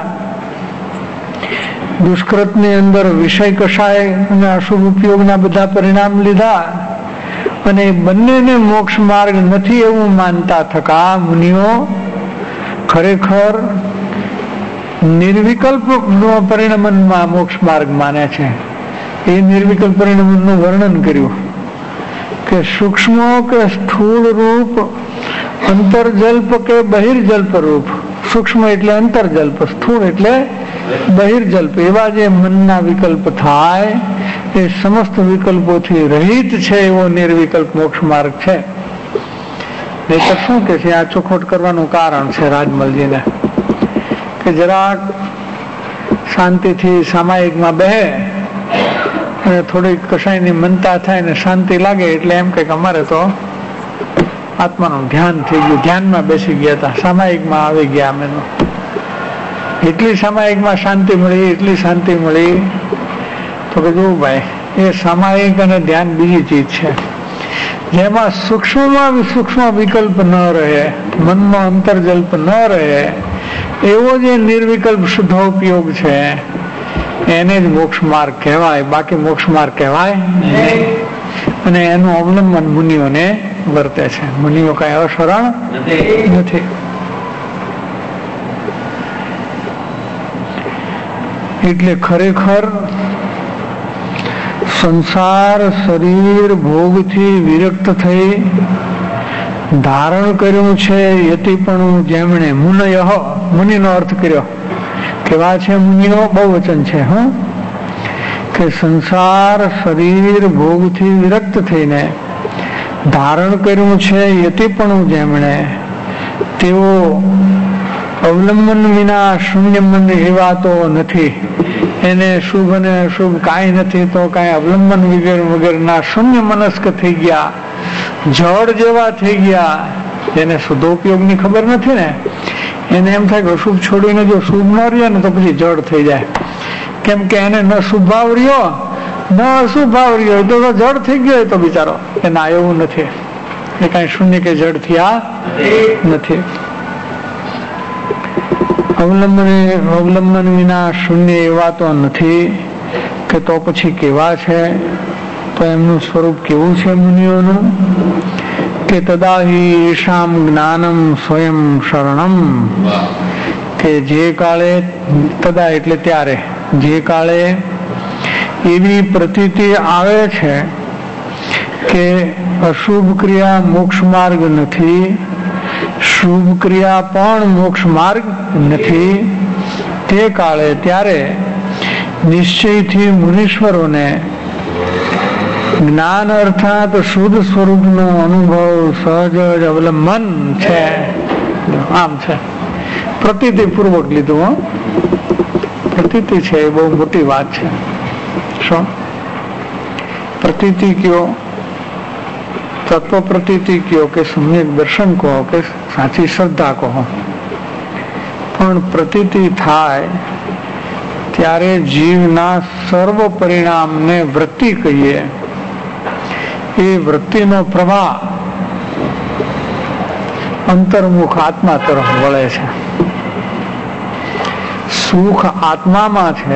દુષ્કૃત ની અંદર વિષય કષાય અને અશુભ ઉપયોગના બધા પરિણામ લીધા, અને બંનેને મોક્ષ માર્ગ નથી એવું માનતા થકા મુનિઓ ખરેખર નિર્વિકલ્પ પરિણમનમાં મોક્ષ માર્ગ માને છે. એ નિર્વિકલ્પ પરિણમનનું વર્ણન કર્યું કે સૂક્ષ્મ કે સ્થૂળ રૂપ અંતર્જલ્પ કે બહિર્જલ્પ રૂપ. સૂક્ષ્મ એટલે અંતર્જલ્પ, સ્થૂળ એટલે બહિર્જલ્પ. એવા જે મનના વિકલ્પ થાય એ સમસ્ત વિકલ્પોથી રહિત છે એવો નિર્વિકલ્પ મોક્ષ માર્ગ છે. નહીતર શું કે છે, આ ચોખવટ કરવાનું કારણ છે રાજમલજીને કે જરાક શાંતિથી સામાયિકમાં બેહે અને થોડીક કસાયની મનતા થાય ને શાંતિ લાગે એટલે એમ કે અમારે તો આત્માનું ધ્યાન થઈ ગયું, ધ્યાનમાં બેસી ગયા હતા, સામાયિકમાં આવી ગયા અમે. એટલી સામાયિકમાં શાંતિ મળી, એટલી શાંતિ મળી. તો કે જોવું ભાઈ, એ સામાયિક અને ધ્યાન બીજી ચીજ છે જેમાં સૂક્ષ્મમાં સૂક્ષ્મ વિકલ્પ ન રહે, મનમાં અંતર્જલ્પ ન રહે, એવો જે નિર્વિકલ્પ શુદ્ધ ઉપયોગ છે એને જ મોક્ષ માર્ગ કહેવાય, બાકી મોક્ષ માર્ગ કહેવાય નહીં. અને એનું અવલંબન મુનિઓને વર્તે છે. મુનિઓ કઈ અશરણ નથી. એટલે ખરેખર સંસાર શરીર ભોગથી વિરક્ત થઈ ધારણ કર્યું છે યતિપણું જેમણે મુનયઃ, મુનિનો અર્થ કર્યો. કેવા છે મુનિઓ? બહુવચન છે. હા, કે સંસાર શરીર ભોગથી વિરક્ત થઈને ધારણ કર્યું છે યતિપણું જેમણે, તેઓ અવલંબન વિના શૂન્ય મન એવા તો નથી. એને શુભ અને અશુભ કાંઈ નથી તો કાંઈ અવલંબન વગેરે વગેરેના શૂન્ય મનસ્ક થઈ ગયા, જળ જેવા થઈ ગયા. એને શુદ્ધોપયોગની ખબર નથી ને, એને એમ થાય કે અશુભ છોડીને જો શુભ ન રહ્યો ને તો પછી જળ થઈ જાય. કેમ કે એને ન શુભ ભાવ રહ્યો ન અશુભ ભાવ રહ્યો તો જળ થઈ ગયો હોય તો બિચારો. એના એવું નથી, એ કાંઈ શૂન્ય કે જળ થયા નથી. અવલંબન અવલંબન વિના શૂન્ય એવા તો નથી. કે તો પછી કેવા છે? તો એમનું સ્વરૂપ કેવું છે મુનિઓનું? કે તદાહિ ઈશામ જ્ઞાનમ સ્વયં શરણમ. કે જે કાળે, તદા એટલે ત્યારે, જે કાળે એવી પ્રતીતિ આવે છે કે અશુભ ક્રિયા મોક્ષ માર્ગ નથી, શુભ ક્રિયા પણ મોક્ષ માર્ગ નથી, તે કાળે ત્યારે નિશ્ચયથી મુનીશ્વરોને જ્ઞાન અર્થાત શુદ્ધ સ્વરૂપનો અનુભવ સહજ જ અવલંબન છે. આમ છે, પ્રતીતિ પૂર્વક લીધું. પ્રતીતિ છે એ બહુ મોટી વાત છે. શું પ્રતીતિ કયો? તત્વ પ્રતીતિ કયો કે સમ્યક દર્શન કહો કે સાચી શ્રદ્ધા કહો, પણ પ્રતીતિ થાય ત્યારે જીવના સર્વ પરિણામને વૃત્તિ કહીએ. એ વૃત્તિનો પ્રવાહ અંતર્મુખ આત્મા તરફ વળે છે. સુખ આત્મામાં છે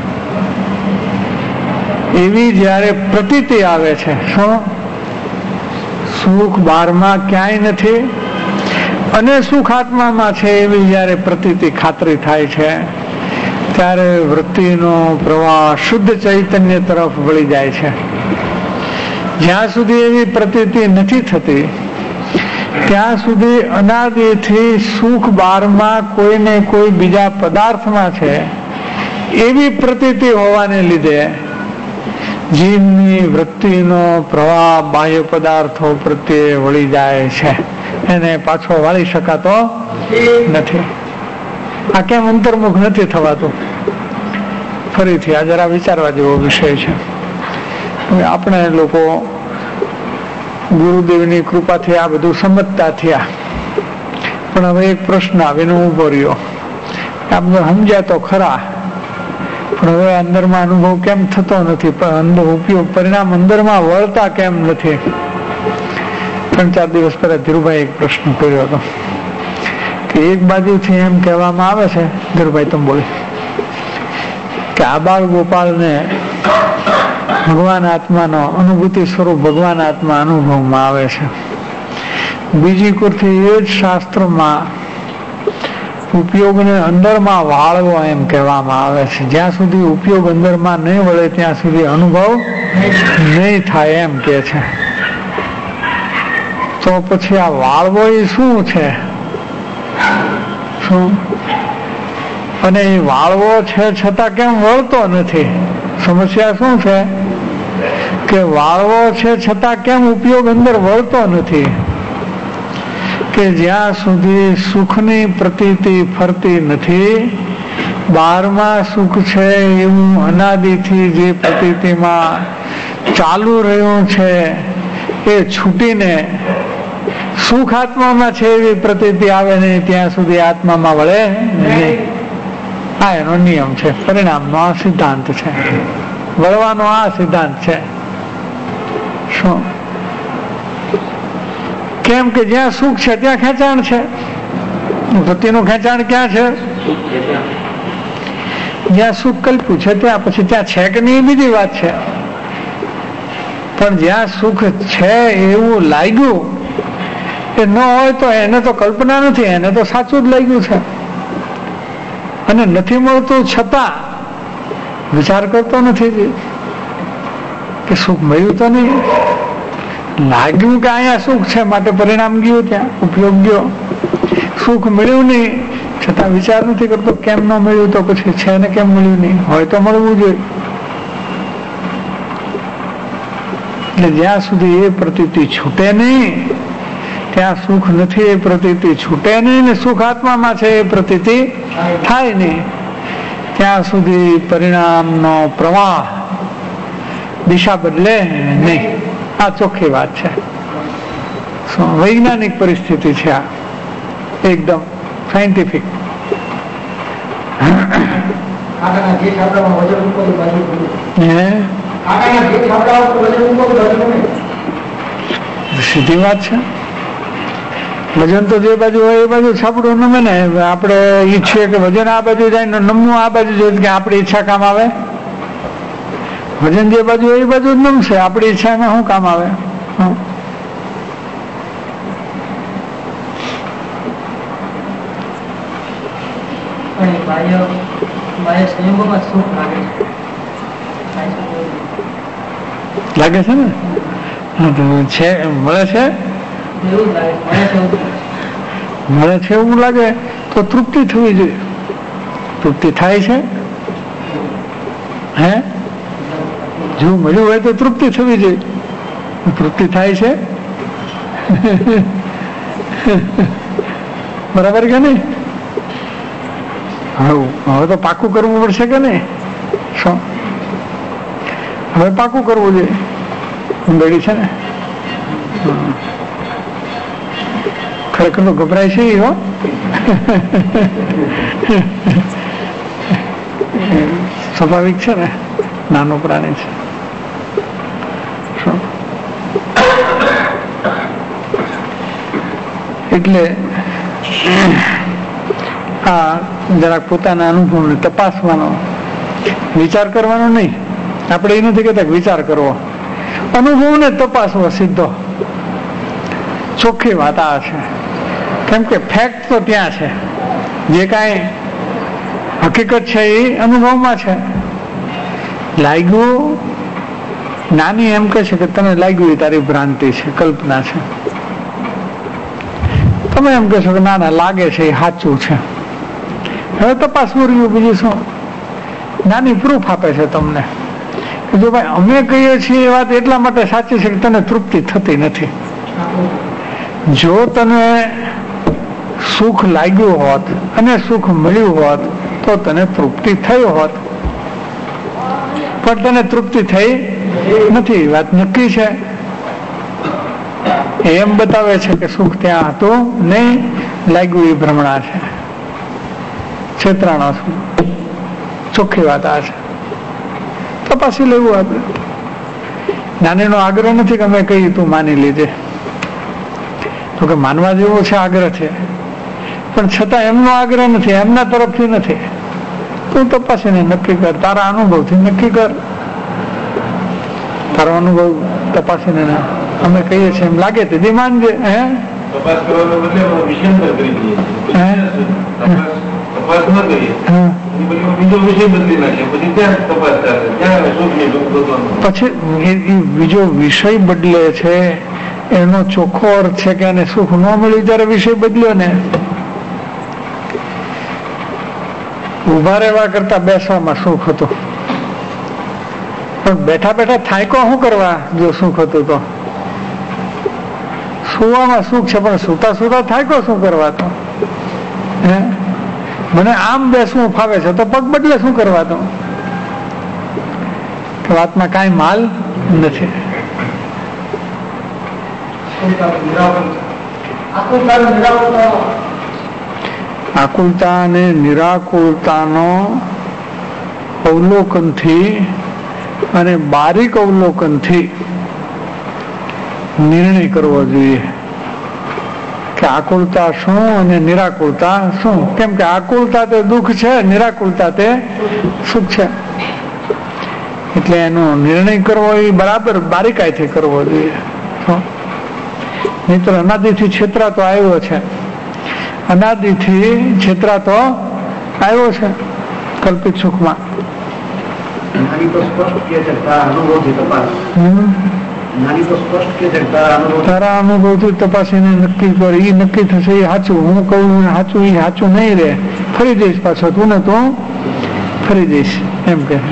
એવી જયારે પ્રતીતિ આવે છે. શું? સુખ બહારમાં ક્યાંય નથી અને સુખ આત્મામાં છે એવી જયારે પ્રતીતિ ખાતરી થાય છે ત્યારે વૃત્તિનો પ્રવાહ શુદ્ધ ચૈતન્ય તરફ વળી જાય છે. જ્યાં સુધી એવી પ્રતીતિ નથી થતી ત્યાં સુધી અનાદિથી સુખ બહારમાં કોઈને કોઈ બીજા પદાર્થમાં છે એવી પ્રતીતિ હોવાને લીધે જીવની વૃત્તિનો પ્રવાહ બાહ્ય પદાર્થો પ્રત્યે વળી જાય છે. એને પાછો વાળી શકાતો નથી. આ કેમ અંતર્મુખ નથી થવાતું? ફરીથી આ જરા વિચારવા જેવો વિષય છે. આપણે લોકો ગુરુદેવની કૃપાથી આ બધું સમજતા થયા, પણ હવે એક પ્રશ્ન આવીને ઉભો રહ્યો. આ બધું સમજ્યા તો ખરા, પણ હવે અંદરમાં અનુભવ કેમ થતો નથી? પણ અંદર ઉપયોગ પરિણામ અંદરમાં વળતા કેમ નથી? ત્રણ ચાર દિવસ પહેલા ધીરુભાઈ એક પ્રશ્ન કર્યો હતો કે એક બાજુથી એમ કહેવામાં આવે છે, ધીરુભાઈ તમે બોલે, કે આ બાળ ગોપાલને ભગવાન આત્માનો અનુભૂતિ સ્વરૂપ ભગવાન આત્મા અનુભવમાં આવે છે. બીજી કુરથી એ જ શાસ્ત્રમાં ઉપયોગને અંદરમાં વાળવો એમ કહેવામાં આવે છે. જ્યાં સુધી ઉપયોગ અંદરમાં નહીં વળે ત્યાં સુધી અનુભવ નહીં થાય એમ કે છે. તો પછી આ વાળવો એ શું છે? શું? અને એ વાળવો છે છતાં કેમ વળતો નથી? સમસ્યા શું છે? કે વાળવો છે છતાં કેમ ઉપયોગ અંદર વળતો નથી? કે જ્યાં સુધી સુખની પ્રતીતિ ફરતી નથી, બહારમાં સુખ છે એવું અનાદિથી જે પ્રતીતિમાં ચાલુ રહ્યું છે એ છૂટીને સુખ આત્મામાં છે એવી પ્રતીતિ આવે નહીં ત્યાં સુધી આત્મામાં વળે નહીં. આ એનો નિયમ છે, પરિણામનો આ સિદ્ધાંત છે, વળવાનો આ સિદ્ધાંત છે. શું? કેમ કે જ્યાં સુખ છે ત્યાં ખેંચાણ છે. વૃત્તિનું ખેંચાણ ક્યાં છે? જ્યાં સુખ કલ્પ્યું છે ત્યાં. પછી ત્યાં છે કે નહીં બીજી વાત છે, પણ જ્યાં સુખ છે એવું લાગ્યું એ ન હોય તો એને તો કલ્પના નથી, એને તો સાચું જ લાગ્યું છે. અને નથી મળતું છતાં વિચાર કરતો નથી કે સુખ મળ્યું તો નહીં, લાગ્યું કે અહીંયા સુખ છે માટે પરિણામ ગયું, ત્યાં ઉપયોગ ગયો. સુખ મળ્યું નહીં છતાં વિચાર નથી કરતો કેમ ન મળ્યું, તો પછી છે ને કેમ મળ્યું નહીં, હોય તો મળવું જોઈએ. એટલે જ્યાં સુધી એ પ્રતીતિ છૂટે નહીં ત્યાં સુખ નથી, એ પ્રતીતિ છૂટે નહીં ને સુખ આત્મામાં છે એ પ્રતીતિ થાય નહીં ત્યાં સુધી પરિણામનો પ્રવાહ દિશા બદલે નહીં. આ ચોખ્ખી વાત છે, વૈજ્ઞાનિક પરિસ્થિતિ છે, આ એકદમ સાયન્ટિફિક. સીધી વાત છે. વજન તો જે બાજુ હોય એ બાજુ છાપડું નમે ને. આપણે ઈચ્છીએ કે વજન આ બાજુ જાય ને નમવું આ બાજુ જોઈએ કે આપણી ઈચ્છા કામ આવે. વજન જે બાજુ હોય એ બાજુ જ નમશે, આપણી ઈચ્છા એમાં શું કામ આવે. લાગે છે ને છે મળે છે મળે છે એવું લાગે તો તૃપ્તિ થવી જોઈએ. તૃપ્તિ થાય છે હે જો મળ્યું હોય તો તૃપ્તિ થવી જોઈએ. તૃપ્તિ થાય છે બરાબર કે નહીં? હવે હવે તો પાકું કરવું પડશે કે નહીં? શું હવે પાકું કરવું જોઈએ. ઊંઘેડી છે ને ખરેખર તો ગભરાય છે હો. સ્વાભાવિક છે ને, નાનું પ્રાણી છે. એટલે આ જરાક પોતાના અનુભવને તપાસવાનો, વિચાર કરવાનો નહીં. આપણે એ નથી કહેતા વિચાર કરવો, અનુભવને તપાસવો સીધો. ચોખ્ખી વાત આ છે, કેમ કે ફેક્ટ તો ત્યાં છે, જે કાંઈ હકીકત છે એ અનુભવમાં છે. લાગ્યું નાની એમ કહે છે કે તને લાગ્યું એ તારી ભ્રાંતિ છે, કલ્પના છે. તમે એમ કહેશો કે ના ના લાગે છે એ સાચું છે. હવે તપાસવું રહ્યું બીજું શું. નાની પ્રૂફ આપે છે તમને કે જો ભાઈ અમે કહીએ છીએ એ વાત એટલા માટે સાચી છે કે તને તૃપ્તિ થતી નથી. જો તને સુખ લાગ્યું હોત અને સુખ મળ્યું હોત તો તને તૃપ્તિ થઈ હોત, પણ તને તૃપ્તિ થઈ નથી. વાત નક્કી છે. એમ બતાવે છે કે સુખ ત્યાં હતું નહીં, લાગ્યું એ ભ્રમણા છે, છેતરાણો છું. ચોખ્ખી વાત આ છે. તપાસી લેવું આપણે. નાનીનો આગ્રહ નથી કે અમે કહી તું માની લીધે, તો કે માનવા જેવો છે આગ્રહ છે, પણ છતાં એમનો આગ્રહ નથી, એમના તરફથી નથી. તું તપાસીને નક્કી કર, તારા અનુભવથી નક્કી કર. તારો અનુભવ તપાસીને ના અમે કહીએ છીએ એમ લાગે તેથી માનજે. હે તપાસ કરવાને બદલે વિષયાંતર કરી દઈએ. તપાસ ન કરીએ બીજો વિષય બદલી નાખીએ, પછી ત્યાં તપાસ ચાલે, ત્યાં સુખની પછી એ બીજો વિષય બદલે છે. એનો ચોખ્ખો અર્થ છે કે એને સુખ ન મળ્યું ત્યારે વિષય બદલ્યો ને. ઉભા રહેવા કરતા બેસવામાં સુખ હતું, પણ બેઠા બેઠા થાયકો શું કરવા જો સુખ હતું તો? સુવામાં સુખ છે પણ સુતા સુતા થાયકો શું કરવા તો? હે મને આમ બેસવું ફાવે છે તો પગ બદલે શું કરવા તો? વાતમાં કાંઈ માલ નથી. આકુલતા અને નિરાકુલતાનો અવલોકનથી અને બારીક અવલોકનથી નિર્ણય કરવો જોઈએ કે આકુલતા શું અને નિરાકુલતા શું. કેમ કે આકુલતા તે દુઃખ છે, નિરાકુલતા તે સુખ છે. એટલે એનો નિર્ણય કરવો એ બરાબર બારીકાઈથી કરવો જોઈએ. નહીં તો અનાદિથી છેતરાતો આવ્યો છે, અનાદિથી છેતરાતો આવ્યો છે કલ્પિત સુખમાં. નાની તો સ્પષ્ટ કે છે તારા અનુભવથી તપાસ, નાની તો સ્પષ્ટ કે છે તારા અનુભવ, તારા અનુભવથી તપાસીને નક્કી કર, એ નક્કી થશે એ સાચું, હું કહું સાચું એ સાચું નહીં રે, ફરી જઈશ પાછો, તું ને તું ફરી જઈશ એમ કે.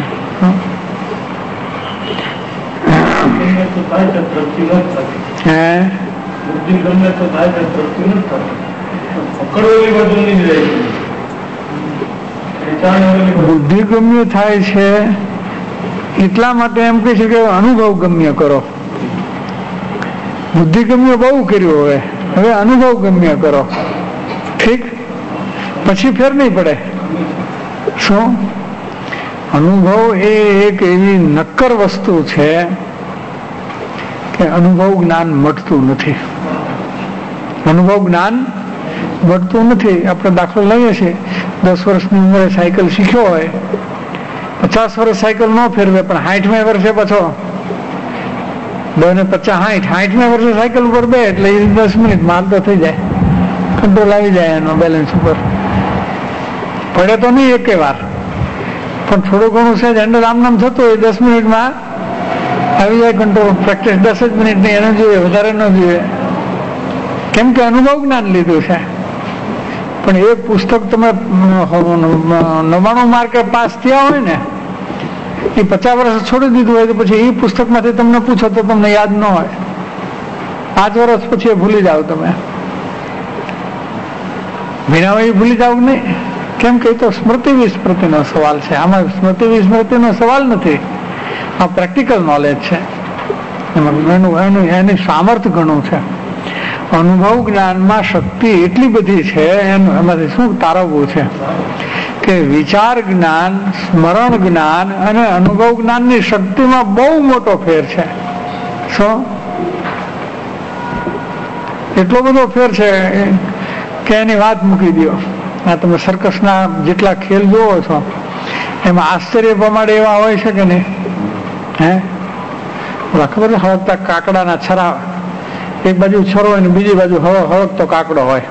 હે બુદ્ધિ ગમ્ય થાય છે એટલા માટે એમ કહે છે કે અનુભવ ગમ્ય કરો. બુદ્ધિ ગમ્ય બહુ કર્યું, હવે હવે અનુભવ ગમ્ય કરો. ઠીક, પછી ફેર નહીં પડે. શું અનુભવ એ એક એવી નક્કર વસ્તુ છે કે અનુભવ જ્ઞાન મટતું નથી. અનુભવ જ્ઞાન મળતું નથી. આપણે દાખલો લઈએ છીએ, દસ વર્ષની ઉંમરે સાયકલ શીખ્યો હોય, પચાસ વર્ષ સાયકલ ન ફેરવે, પણ સાઠમે વર્ષે પાછો બે પચાસ સાઠ સાઠમે વર્ષે સાયકલ ઉપર બે એટલે એ દસ મિનિટ મારતો થઈ જાય, કંટ્રોલ આવી જાય એનો બેલેન્સ ઉપર. પડે તો નહીં એકે વાર, પણ થોડું ઘણું છે હેન્ડલ આમ નામ થતું હોય, દસ મિનિટમાં આવી જાય કંટ્રોલ. પ્રેક્ટિસ દસ જ મિનિટની એને જોઈએ, વધારે ન જોઈએ, કેમ કે અનુભવ જ્ઞાન લીધું છે. પણ એ પુસ્તક તમે નવ્વાણું માર્કે પાસ થયા હોય ને, એ પચાસ વર્ષ છોડી દીધું હોય તો પછી એ પુસ્તકમાંથી તમને પૂછો તો તમને યાદ ન હોય. પાંચ વર્ષ પછી એ ભૂલી જાઓ, તમે ભીના હોય એ ભૂલી જાવ નહીં. કેમ કે એ તો સ્મૃતિ વિસ્મૃતિનો સવાલ છે. આમાં સ્મૃતિ વિસ્મૃતિનો સવાલ નથી, આ પ્રેક્ટિકલ નોલેજ છે. એમાં એનું એનું એની સામર્થ્ય ઘણું છે. અનુભવ જ્ઞાનમાં શક્તિ એટલી બધી છે, એનું એમાંથી શું તારવવું છે કે વિચાર જ્ઞાન, સ્મરણ જ્ઞાન અને અનુભવ જ્ઞાનની શક્તિમાં બહુ મોટો ફેર છે. શું એટલો બધો ફેર છે કે એની વાત મૂકી દો. આ તમે સર્કસના જેટલા ખેલ જોવો છો એમાં આશ્ચર્ય પ્રમાણે એવા હોય છે કે નહીં? હે ખબર છે, હળકતા કાકડાના છરા, એક બાજુ છરો હોય ને બીજી બાજુ હળકતો કાકડો હોય,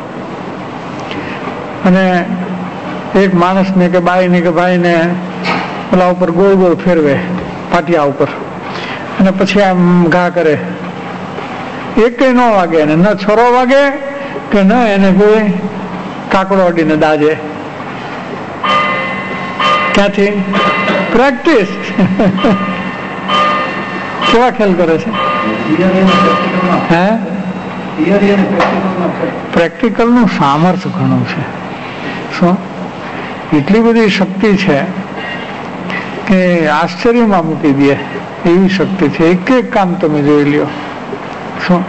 અને એક માણસને કે બાઈને કે ભાઈને પેલા ઉપર ગોળ ગોળ ફેરવે પાટિયા ઉપર, અને પછી આમ ઘા કરે. એક કઈ ન વાગે, ને ન છરો વાગે કે ન એને કોઈ કાકડો અડીને દાજે. ક્યાંથી? પ્રેક્ટિસ. કેવા ખેલ કરે છે? હે પ્રેક્ટિકલ નું સામર્થ્ય ઘણું છે. શું એટલી બધી શક્તિ છે કે આશ્ચર્યમાં મૂકી દે એવી શક્તિ છે. એક એક કામ તમે જોઈ લ્યો. શું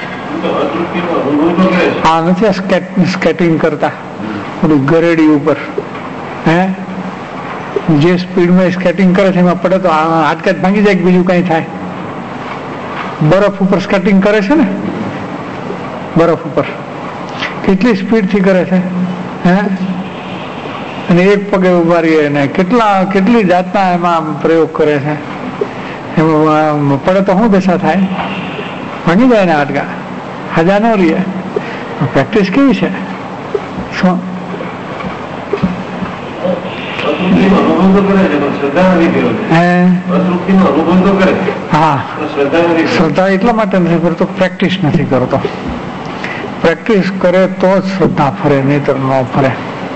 હા નથી સ્કેટિંગ કરતા બધું ગરેડી ઉપર, હે જે સ્પીડમાં સ્કેટિંગ કરે છે એમાં પડે તો હાડકાટ ભાંગી જાય, બીજું કઈ થાય. બરફ ઉપર સ્કેટિંગ કરે છે ને, બરફ ઉપર કેટલી સ્પીડથી કરે છે, હે અને એક પગે ઉભા રહીએ ને કેટલા કેટલી જાતના એમાં પ્રયોગ કરે છે. એમાં પડે તો શું દશા થાય? ભાંગી જાય ને હાડકા, હજા ન રહીએ. પ્રેક્ટિસ કેવી છે? શું હા શ્રદ્ધા એટલા માટે નથી કરતો, પ્રેક્ટિસ નથી કરતો. પ્રેક્ટિસ કરે તો જ શ્રદ્ધા ફરે, નહીતર ન ફરે.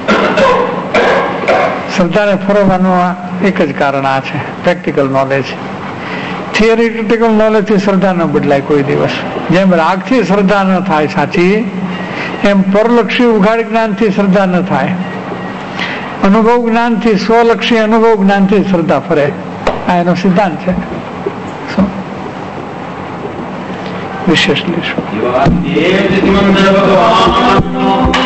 શ્રદ્ધાને ફરવાનું એક જ કારણ આ છે, પ્રેક્ટિકલ નોલેજ. થિયરિટિકલ નોલેજ થી શ્રદ્ધા ન બદલાય કોઈ દિવસ. જેમ રાગથી શ્રદ્ધા ન થાય સાચી, એમ પરલક્ષી ઉઘાડ જ્ઞાનથી શ્રદ્ધા ન થાય. અનુભવ જ્ઞાનથી, સ્વલક્ષી અનુભવ જ્ઞાનથી શ્રદ્ધા ફરે. આ એનો સિદ્ધાંત છે. વિશેષ લેશું.